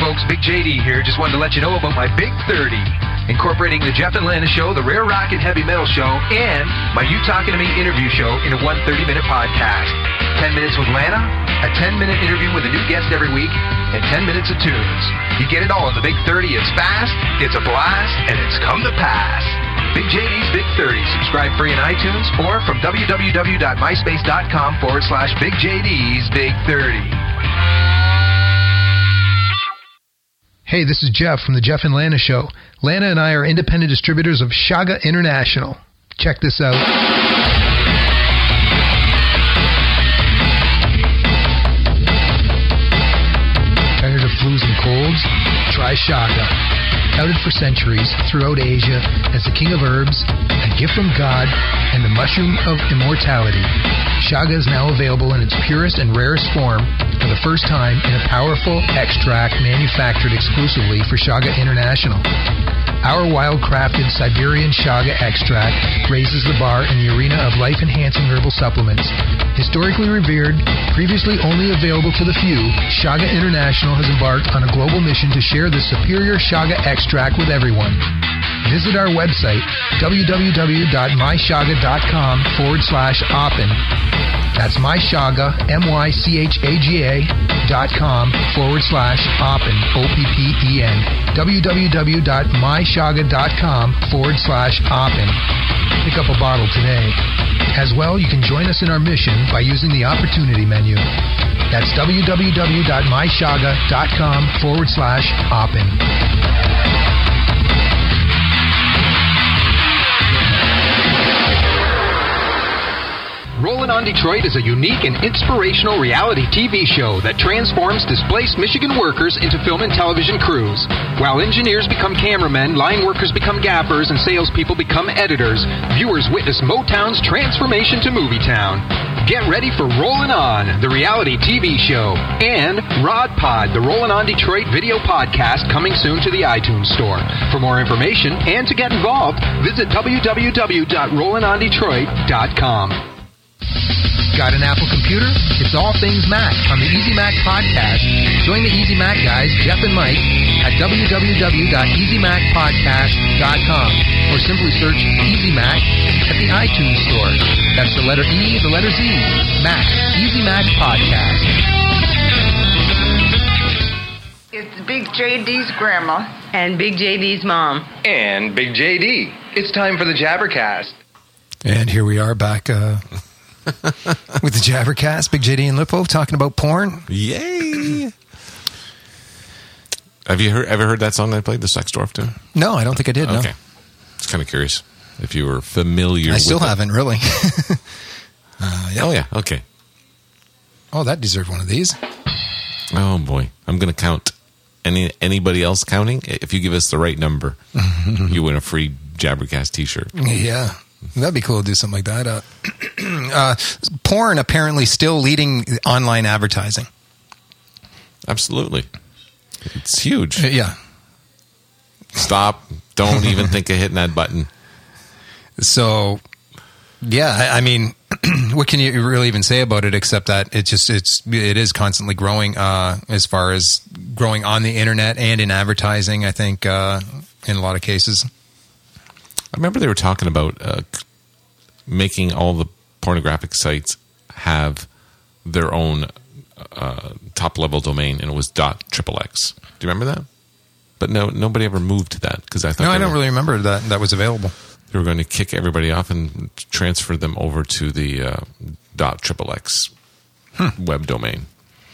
folks, Big JD here. Just wanted to let you know about my Big 30, incorporating the Jeff and Lana Show, the Rare Rock and Heavy Metal Show, and my You Talking to Me interview show in a 130-minute podcast. 10 minutes with Lana, a 10-minute interview with a new guest every week, and 10 minutes of tunes. You get it all in the Big 30. It's fast, it's a blast, and it's come to pass. Big JD's Big 30. Subscribe free in iTunes or from www.myspace.com/Big JD's Big 30. Hey, this is Jeff from the Jeff and Lana Show. Lana and I are independent distributors of Shaga International. Check this out. Tired of flus and colds? Try Shaga. Touted for centuries throughout Asia as the king of herbs, a gift from God, and the mushroom of immortality. Shaga is now available in its purest and rarest form for the first time in a powerful extract manufactured exclusively for Shaga International. Our wild-crafted Siberian Shaga extract raises the bar in the arena of life-enhancing herbal supplements. Historically revered, previously only available to the few, Shaga International has embarked on a global mission to share this superior Shaga extract with everyone. Visit our website, www.myshaga.com/oppen. That's myshaga, mychaga.com/oppen, OPPEN. www.myshaga.com/oppen. Pick up a bottle today. As well, you can join us in our mission by using the opportunity menu. That's www.myshaga.com/oppen. Rollin' on Detroit is a unique and inspirational reality TV show that transforms displaced Michigan workers into film and television crews. While engineers become cameramen, line workers become gaffers, and salespeople become editors, viewers witness Motown's transformation to Movietown. Get ready for Rollin' On, the reality TV show, and Rod Pod, the Rollin' on Detroit video podcast coming soon to the iTunes store. For more information and to get involved, visit www.rollinondetroit.com. Got an Apple computer? It's all things Mac on the Easy Mac podcast. Join the Easy Mac guys, Jeff and Mike, at www.easymacpodcast.com or simply search Easy Mac at the iTunes store. That's the letter E, the letter Z, Mac, Easy Mac Podcast. It's Big JD's grandma and Big JD's mom. And Big JD. It's time for the Jabbercast. And here we are back with the Jabbercast, Big JD and Lippo talking about porn. Yay! Have you ever heard that song I played, the Sex Dwarf tune? No, I don't think I did. Okay. No. Just kind of curious if you were familiar with I still haven't, really. Yeah. Oh, yeah. Okay. Oh, that deserved one of these. Oh, boy. I'm going to count. Anybody else counting? If you give us the right number, you win a free Jabbercast t-shirt. Yeah. That'd be cool to do something like that. Porn apparently still leading online advertising. Absolutely. It's huge. Yeah. Stop. Don't even think of hitting that button. So, yeah, I mean, what can you really even say about it except that it is constantly growing as far as growing on the internet and in advertising, I think, in a lot of cases. I remember they were talking about making all the pornographic sites have their own top-level domain, and it was .xxx. Do you remember that? But no, nobody ever moved to that because I thought. No, I don't really remember that was available. They were going to kick everybody off and transfer them over to the .xxx web domain.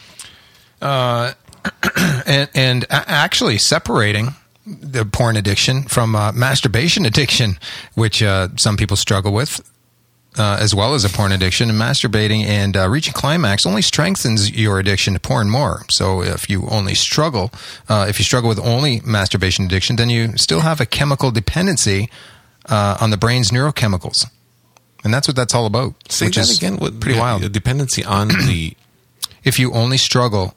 And actually separating the porn addiction from masturbation addiction, which some people struggle with, as well as a porn addiction. And masturbating and reaching climax only strengthens your addiction to porn more. So if you struggle with only masturbation addiction, then you still have a chemical dependency on the brain's neurochemicals. And that's what that's all about. Say which that is again. Pretty wild. A dependency on the... If you only struggle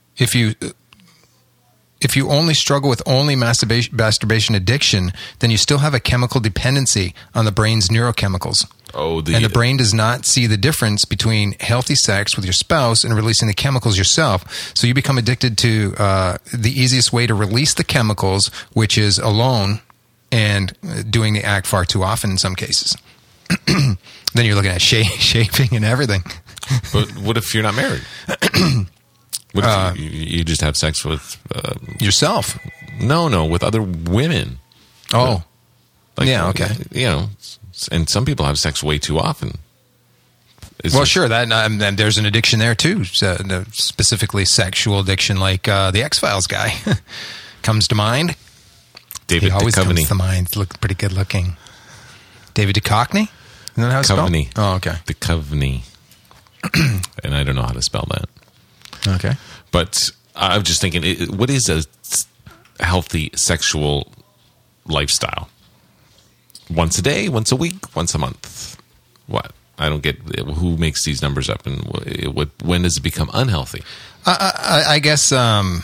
with only masturbation addiction, then you still have a chemical dependency on the brain's neurochemicals. And the brain does not see the difference between healthy sex with your spouse and releasing the chemicals yourself. So you become addicted to the easiest way to release the chemicals, which is alone and doing the act far too often in some cases. Then you're looking at shaving and everything. But what if you're not married? What if you just have sex with... yourself? No, with other women. Oh. Like, yeah, okay. You know, and some people have sex way too often. Sure. That there's an addiction there too, specifically sexual addiction, like the X-Files guy comes to mind. David He always Duchovny. comes to mind. Look pretty good looking. David Duchovny? Isn't that how it's spelled? Duchovny. Oh, okay. Duchovny. And I don't know how to spell that. Okay. But I was just thinking, what is a healthy sexual lifestyle? Once a day, once a week, once a month. What? I don't get who makes these numbers up, and when does it become unhealthy? I guess I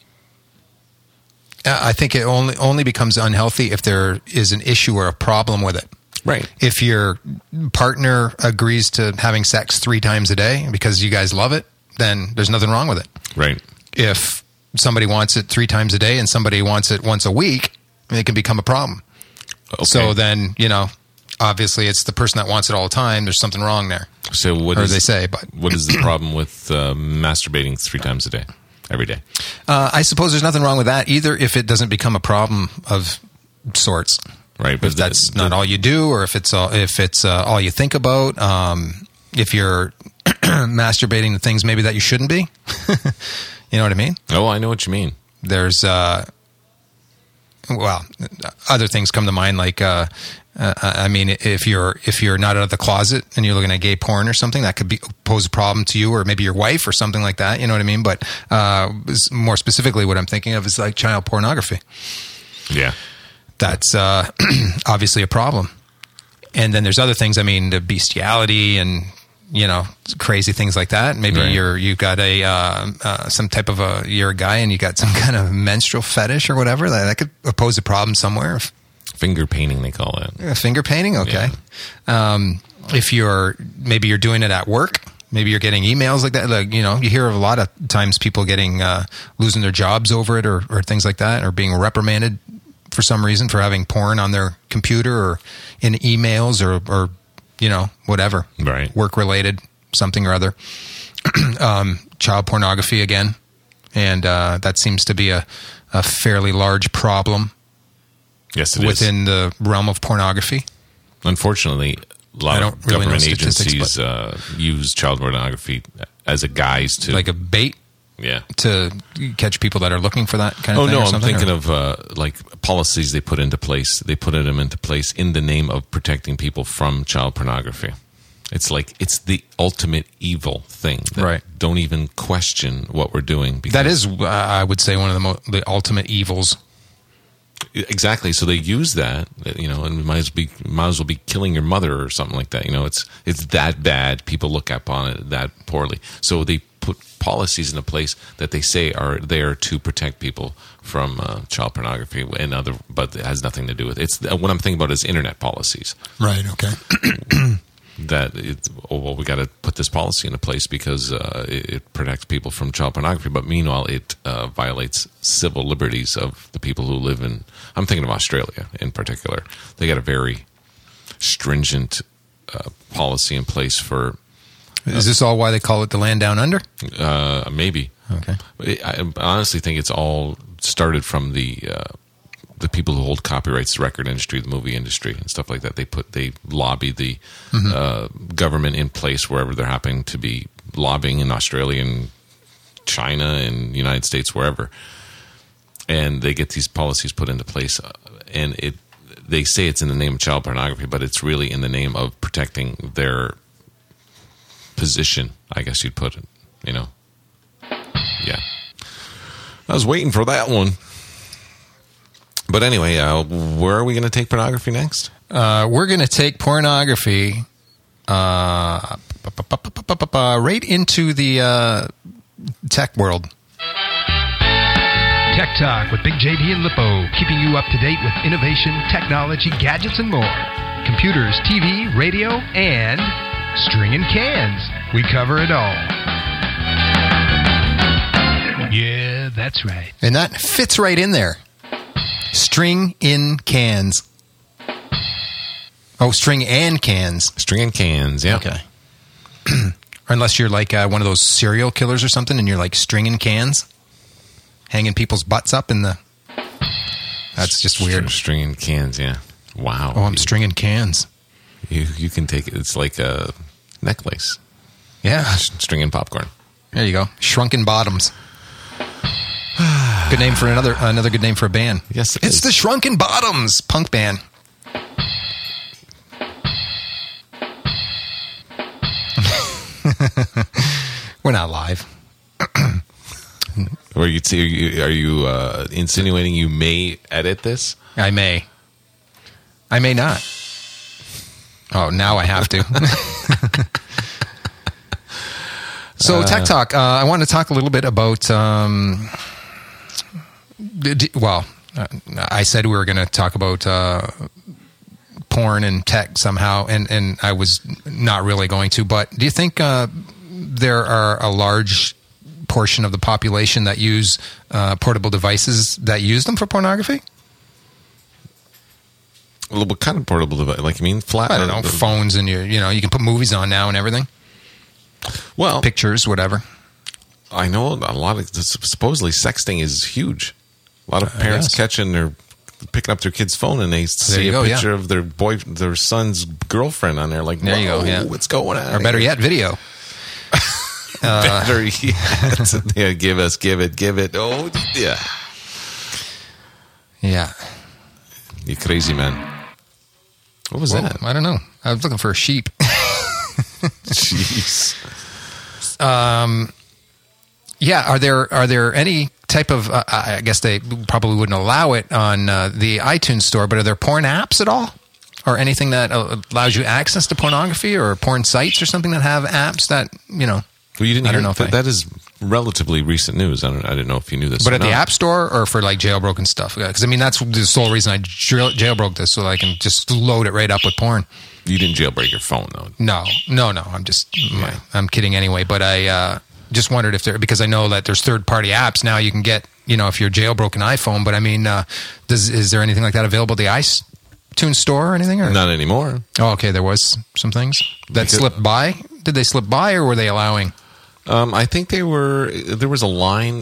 think it only becomes unhealthy if there is an issue or a problem with it. Right. If your partner agrees to having sex 3 times a day because you guys love it, then there's nothing wrong with it. Right. If somebody wants it 3 times a day and somebody wants it once a week, it can become a problem. Okay. So then, obviously it's the person that wants it all the time. There's something wrong there. So what is the problem with masturbating 3 times a day, every day? I suppose there's nothing wrong with that either if it doesn't become a problem of sorts. Right. But if that's not all you do, or if it's all you think about, if you're masturbating to things maybe that you shouldn't be. You know what I mean? Oh, I know what you mean. There's other things come to mind, like I mean, if you're not out of the closet and you're looking at gay porn or something, that could pose a problem to you, or maybe your wife or something like that. You know what I mean? But more specifically, what I'm thinking of is like child pornography. Yeah, that's obviously a problem. And then there's other things. I mean, the bestiality and crazy things like that. Maybe you've got some type of you're a guy and you got some kind of menstrual fetish or whatever that could pose a problem somewhere. Finger painting, they call it. Finger painting, okay. Yeah. If you're doing it at work, maybe you're getting emails like that. Like, you hear of a lot of times people getting losing their jobs over it, or things like that, or being reprimanded for some reason for having porn on their computer or in emails or whatever. Right. Work-related, something or other. Child pornography again. And that seems to be a fairly large problem. Yes, it within the realm of pornography. Unfortunately, a lot of government agencies use child pornography as a guise to... Like a bait? Yeah. To catch people that are looking for that kind of thing? Oh, no, I'm thinking of like policies they put into place. They put them into place in the name of protecting people from child pornography. It's like, it's the ultimate evil thing. Right. Don't even question what we're doing. That is, I would say, one of the ultimate evils. Exactly. So they use that, and might as well be killing your mother or something like that. It's that bad. People look upon it that poorly. So they put policies into place that they say are there to protect people from child pornography but it has nothing to do with it. What I'm thinking about is internet policies. Right. Okay. We got to put this policy into place because it protects people from child pornography, but meanwhile it violates civil liberties of the people who live in, I'm thinking of Australia in particular. They got a very stringent policy in place for... Is this all why they call it the land down under? Maybe. Okay. I honestly think it's all started from the people who hold copyrights, the record industry, the movie industry, and stuff like that. They lobby the government in place wherever they're happening to be lobbying in Australia and China and United States, wherever. And they get these policies put into place, and they say it's in the name of child pornography, but it's really in the name of protecting their position, I guess you'd put it, Yeah. I was waiting for that one. But anyway, where are we going to take pornography next? We're going to take pornography right into the tech world. Tech Talk with Big JD and Lippo, keeping you up to date with innovation, technology, gadgets, and more. computers, TV, radio, and stringing cans. We cover it all. Yeah, that's right. And that fits right in there. String in cans. Oh, string and cans. String and cans, yeah. Okay. Unless you're like one of those serial killers or something and you're like stringing cans, hanging people's butts up in the... That's just weird. Stringing cans, yeah. Wow. Oh, I'm stringing cans. You can take it. It's like a necklace. Yeah. Stringing popcorn. There you go. Shrunken Bottoms. Good name for another good name for a band. Yes, it's the Shrunken Bottoms punk band. We're not live. Are you insinuating you may edit this? I may not. Oh, now I have to. So, Tech Talk. I want to talk a little bit about. I said we were going to talk about porn and tech somehow, and I was not really going to. But do you think there are a large portion of the population that use portable devices that use them for pornography? Well, what kind of portable device? Like, you mean flat? I don't know, phones, and you can put movies on now and everything. Well, pictures, whatever. I know a lot of supposedly sexting is huge. A lot of parents picking up their kid's phone and they see a picture of their son's girlfriend on there. Like, there you go. Yeah, what's going on? Or better yet, video. Better yet, yeah, give it. Oh, yeah, yeah. You crazy man. What was that? I don't know. I was looking for a sheep. Jeez. Yeah. Are there any type of? I guess they probably wouldn't allow it on the iTunes store, but are there porn apps at all, or anything that allows you access to pornography or porn sites or something that have apps that Well, you didn't. I don't know if that is relatively recent news. I didn't know if you knew this. But at the App Store or for like jailbroken stuff? Because I mean, that's the sole reason I jailbroke this, so that I can just load it right up with porn. You didn't jailbreak your phone, though. No. I'm kidding anyway. But I just wondered if because I know that there's third-party apps now you can get. If you're jailbroken iPhone. But I mean, is there anything like that available at the iTunes store or anything? Or? Not anymore. Oh, okay. There was some things that slipped by. Did they slip by, or were they allowing? I think there was a line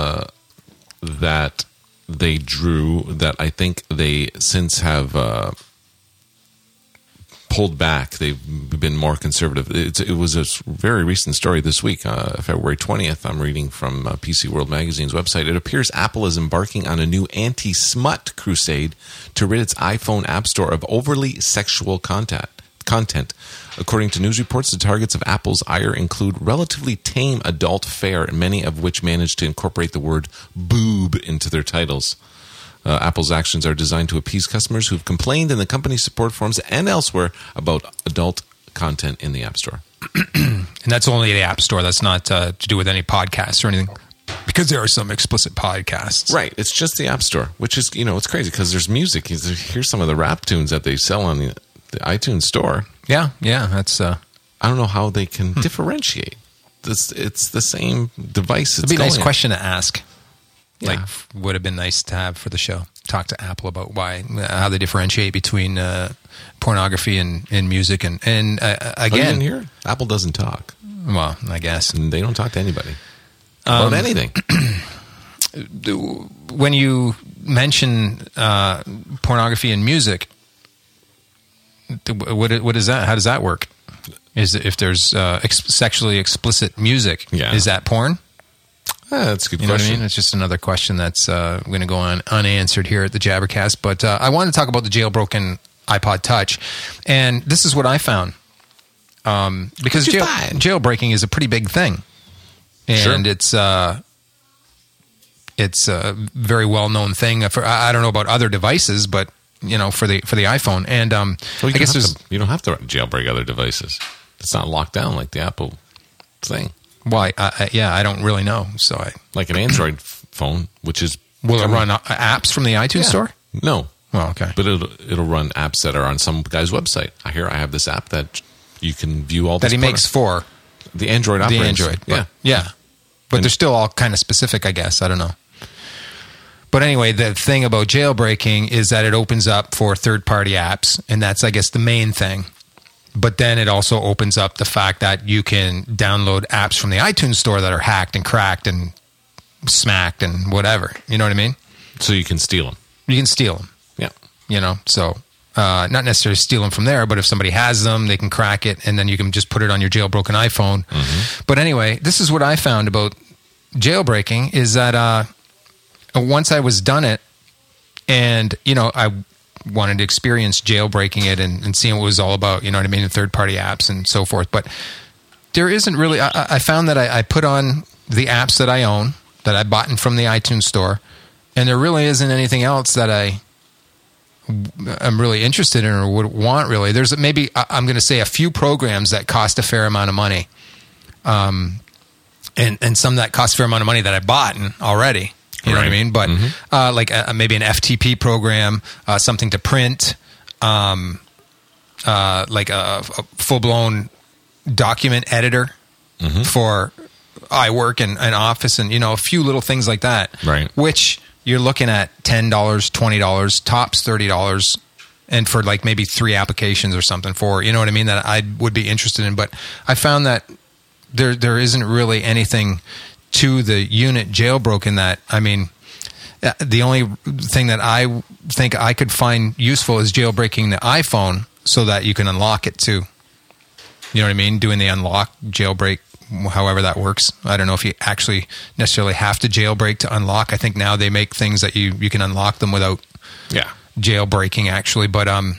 that they drew that I think they since have pulled back. They've been more conservative. It was a very recent story this week, February 20th. I'm reading from PC World Magazine's website. It appears Apple is embarking on a new anti-smut crusade to rid its iPhone App Store of overly sexual content. According to news reports, the targets of Apple's ire include relatively tame adult fare, many of which manage to incorporate the word boob into their titles. Apple's actions are designed to appease customers who've complained in the company's support forums and elsewhere about adult content in the App Store. And that's only the App Store. That's not to do with any podcasts or anything. Because there are some explicit podcasts. Right. It's just the App Store, which is, it's crazy because there's music. Here's some of the rap tunes that they sell on the iTunes store. Yeah. That's. I don't know how they can differentiate. It's the same device. It'd be a nice question to ask. Yeah. Like, would have been nice to have for the show. Talk to Apple about how they differentiate between pornography and music. And again, here, Apple doesn't talk. Well, I guess. And they don't talk to anybody about anything. When you mention pornography and music, what is that? How does that work? If there's sexually explicit music, is that porn? That's a good question. You know what I mean? It's just another question that's going to go on unanswered here at the Jabbercast. But I wanted to talk about the jailbroken iPod Touch. And this is what I found. Because jailbreaking is a pretty big thing. And it's a very well-known thing. I don't know about other devices, but for the iPhone. And I guess you don't have to jailbreak other devices. It's not locked down like the Apple thing. Why? I don't really know. So like an Android phone, which is will it run apps from the iTunes store? No, Well, okay. But it'll run apps that are on some guy's website. I have this app that you can view all this that he makes for the Android the operating Android. system. Yeah. But And- they're still all kind of specific, I guess. I don't know. But anyway, the thing about jailbreaking is that it opens up for third-party apps, and that's, I guess, the main thing. But then it also opens up the fact that you can download apps from the iTunes store that are hacked and cracked and smacked and whatever. You know what I mean? So you can steal them. You can steal them. Yeah. You know, so not necessarily steal them from there, but if somebody has them, they can crack it, and then you can just put it on your jailbroken iPhone. Mm-hmm. But anyway, this is what I found about jailbreaking is that once I was done it, and, you know, I wanted to experience jailbreaking it and seeing what it was all about, you know what I mean, and third-party apps and so forth. But there isn't really, I found that I put on the apps that I own, that I bought from the iTunes store, and there really isn't anything else that I'm really interested in or would want really. There's maybe, I'm going to say, a few programs that cost a fair amount of money, and some that cost a fair amount of money that I bought already. You know what I mean? But like maybe an FTP program, something to print, like a full-blown document editor for iWork and Office, and, you know, a few little things like that. Right. Which you're looking at $10, $20, tops $30, and for like maybe 3 applications or something for, you know what I mean, that I would be interested in. But I found that there isn't really anything to the unit jailbroken that, I mean, the only thing that I think I could find useful is jailbreaking the iPhone so that you can unlock it too. You know what I mean? Doing the unlock jailbreak, however that works. I don't know if you actually necessarily have to jailbreak to unlock. I think now they make things that you can unlock them without jailbreaking actually. But I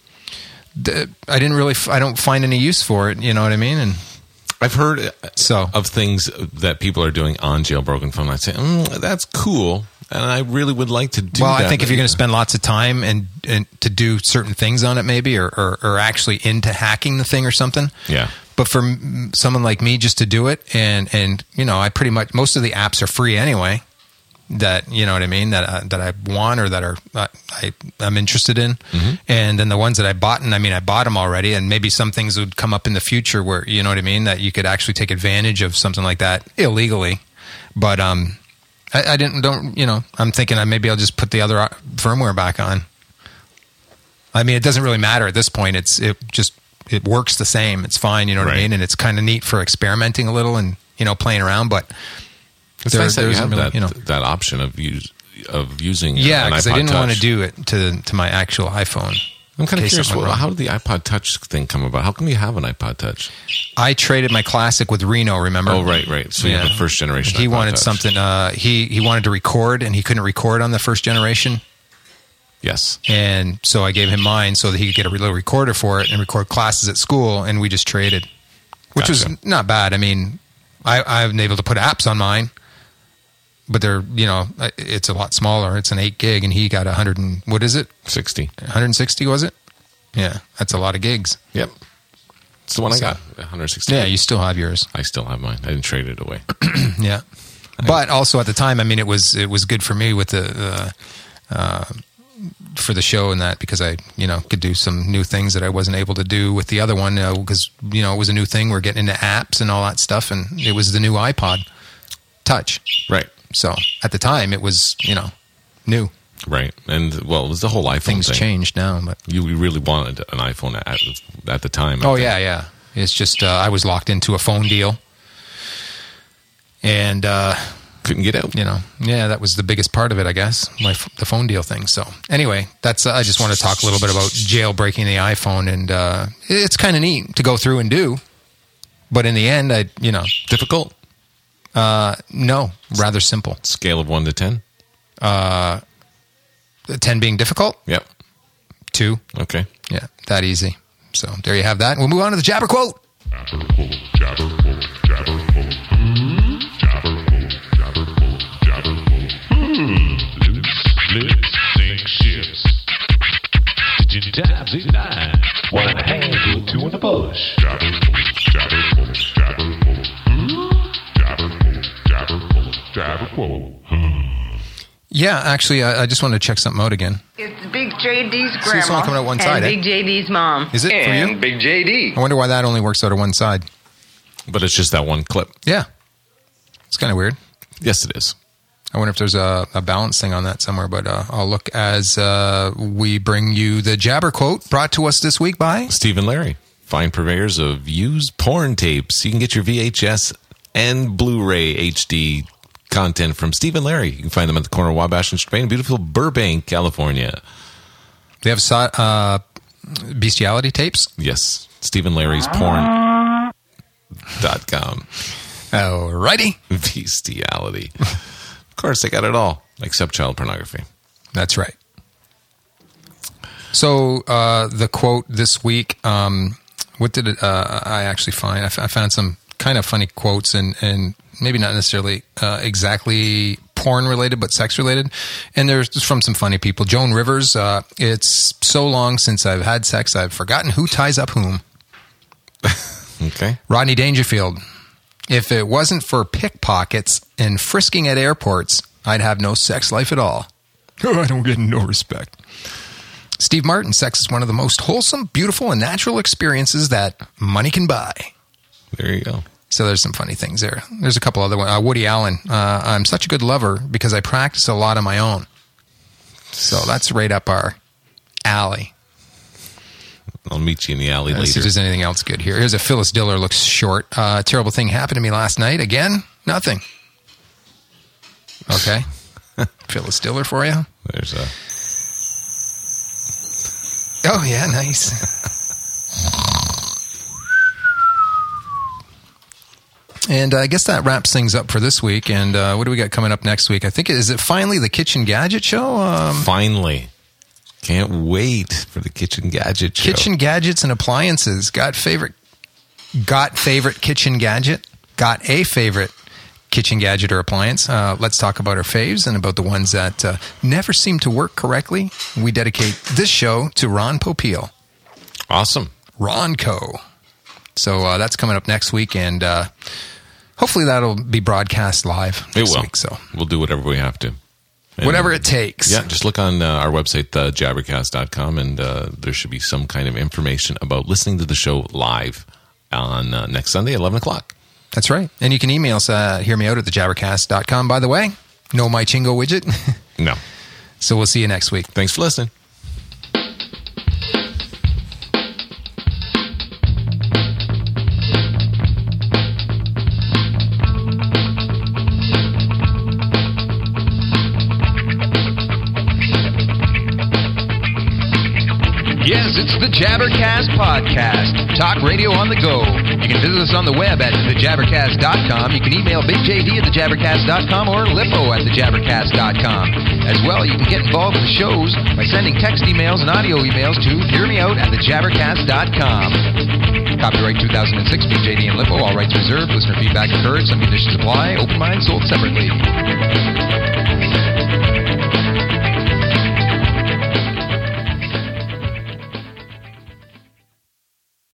don't find any use for it. You know what I mean? And I've heard of things that people are doing on jailbroken phone. I say, that's cool, and I really would like to do that. Well, I think if you're going to spend lots of time and to do certain things on it maybe, or actually into hacking the thing or something. Yeah. But for someone like me just to do it, and you know, I pretty much, most of the apps are free anyway, that, you know what I mean, that I want or that are I'm interested in. And then the ones that I bought, and I mean, I bought them already, and maybe some things would come up in the future where, you know what I mean, that you could actually take advantage of something like that illegally. But I don't, you know, I'm thinking maybe I'll just put the other firmware back on. I mean, it doesn't really matter at this point. It works the same. It's fine, you know what I mean? And it's kind of neat for experimenting a little and, you know, playing around, but it's nice that you have that option of using an iPod because I didn't Touch. want to do it to my actual iPhone. I'm kind of curious, how did the iPod Touch thing come about? How come you have an iPod Touch? I traded my Classic with Reno, remember? Oh, right. So you have a first generation He iPod wanted Touch. something, he wanted to record, and he couldn't record on the first generation. Yes. And so I gave him mine so that he could get a little recorder for it and record classes at school, and we just traded, which was not bad. I mean, I've been able to put apps on mine, but they're, you know, it's a lot smaller. It's an 8 gig, and he got 100 and, what is it? 60. 160, was it? Yeah, that's a lot of gigs. Yep. It's the one I got, 160. Yeah, you still have yours. I still have mine. I didn't trade it away. Yeah. But also at the time, I mean, it was good for me with for the show and that, because I, you know, could do some new things that I wasn't able to do with the other one, because, you know, it was a new thing. We're getting into apps and all that stuff, and it was the new iPod Touch. Right. So at the time, it was, you know, new. Right. And, well, it was the whole iPhone thing. Things changed now. But you really wanted an iPhone at the time. Oh, yeah. It's just I was locked into a phone deal. And couldn't get out. You know, yeah, that was the biggest part of it, I guess, the phone deal thing. So anyway, that's I just want to talk a little bit about jailbreaking the iPhone, and it's kind of neat to go through and do. But in the end, difficult. No, rather simple. Scale of 1 to 10. 10 being difficult. Yep. 2. Okay. Yeah, that easy. So there you have that. We'll move on to the Jabber Quote. Jabber quote. Jabber quote. Jabber quote. Jabber quote. Jabber quote. Jabber quote. Loose lips sink ships. Tabs is 9. 1 in the hand, 2 in the bush. Jabber quote. Jabber quote. Jabber quote. Jabber quote. Jabber quote. Jabber quote. Yeah, actually, I just wanted to check something out again. It's Big JD's See, it's only grandma coming out one and side, eh? Big JD's mom. Is it for you? And Big JD. I wonder why that only works out of one side. But it's just that one clip. Yeah. It's kind of weird. Yes, it is. I wonder if there's a balance thing on that somewhere, but I'll look as we bring you the Jabber Quote brought to us this week by Stephen Larry, fine purveyors of used porn tapes. You can get your VHS and Blu-ray HD content from Stephen Larry. You can find them at the corner of Wabash and Strabane in beautiful Burbank, California. They have bestiality tapes? Yes, Stephen Larry's porn.com. Alrighty. Bestiality. Of course, they got it all, except child pornography. That's right. So the quote this week, what did I actually find? I found some kind of funny quotes and maybe not necessarily exactly porn related, but sex related. And there's from some funny people. Joan Rivers, it's so long since I've had sex, I've forgotten who ties up whom. Okay. Rodney Dangerfield, if it wasn't for pickpockets and frisking at airports, I'd have no sex life at all. Oh, I don't get no respect. Steve Martin, sex is one of the most wholesome, beautiful, and natural experiences that money can buy. There you go. So there's some funny things there. There's a couple other ones. Woody Allen, I'm such a good lover because I practice a lot on my own. So that's right up our alley. I'll meet you in the alley Let's see later. if there's anything else good here. Here's a Phyllis Diller, looks short. Terrible thing happened to me last night. Again, nothing. Okay. Phyllis Diller for you. There's a... Oh, yeah, nice. And I guess that wraps things up for this week. And what do we got coming up next week? I think, is it finally the Kitchen Gadget Show? Finally. Can't wait for the Kitchen Gadget Show. Kitchen gadgets and appliances. Got favorite kitchen gadget? Got a favorite kitchen gadget or appliance? Let's talk about our faves and about the ones that never seem to work correctly. We dedicate this show to Ron Popeil. Awesome. Ronco. So that's coming up next week, and hopefully that'll be broadcast live next week. So we'll do whatever we have to. And whatever it takes. Yeah, just look on our website, jabbercast.com, and there should be some kind of information about listening to the show live on next Sunday at 11 o'clock. That's right. And you can email us, hear me out at thejabbercast.com, by the way. No My Chingo widget. No. So we'll see you next week. Thanks for listening. Yes, it's the Jabbercast Podcast. Talk radio on the go. You can visit us on the web at thejabbercast.com. You can email BigJD at thejabbercast.com or Lippo at thejabbercast.com. As well, you can get involved with the shows by sending text emails and audio emails to hearmeout at thejabbercast.com. Copyright 2006, BigJD and Lippo. All rights reserved. Listener feedback encouraged. Some conditions apply. Open mind sold separately.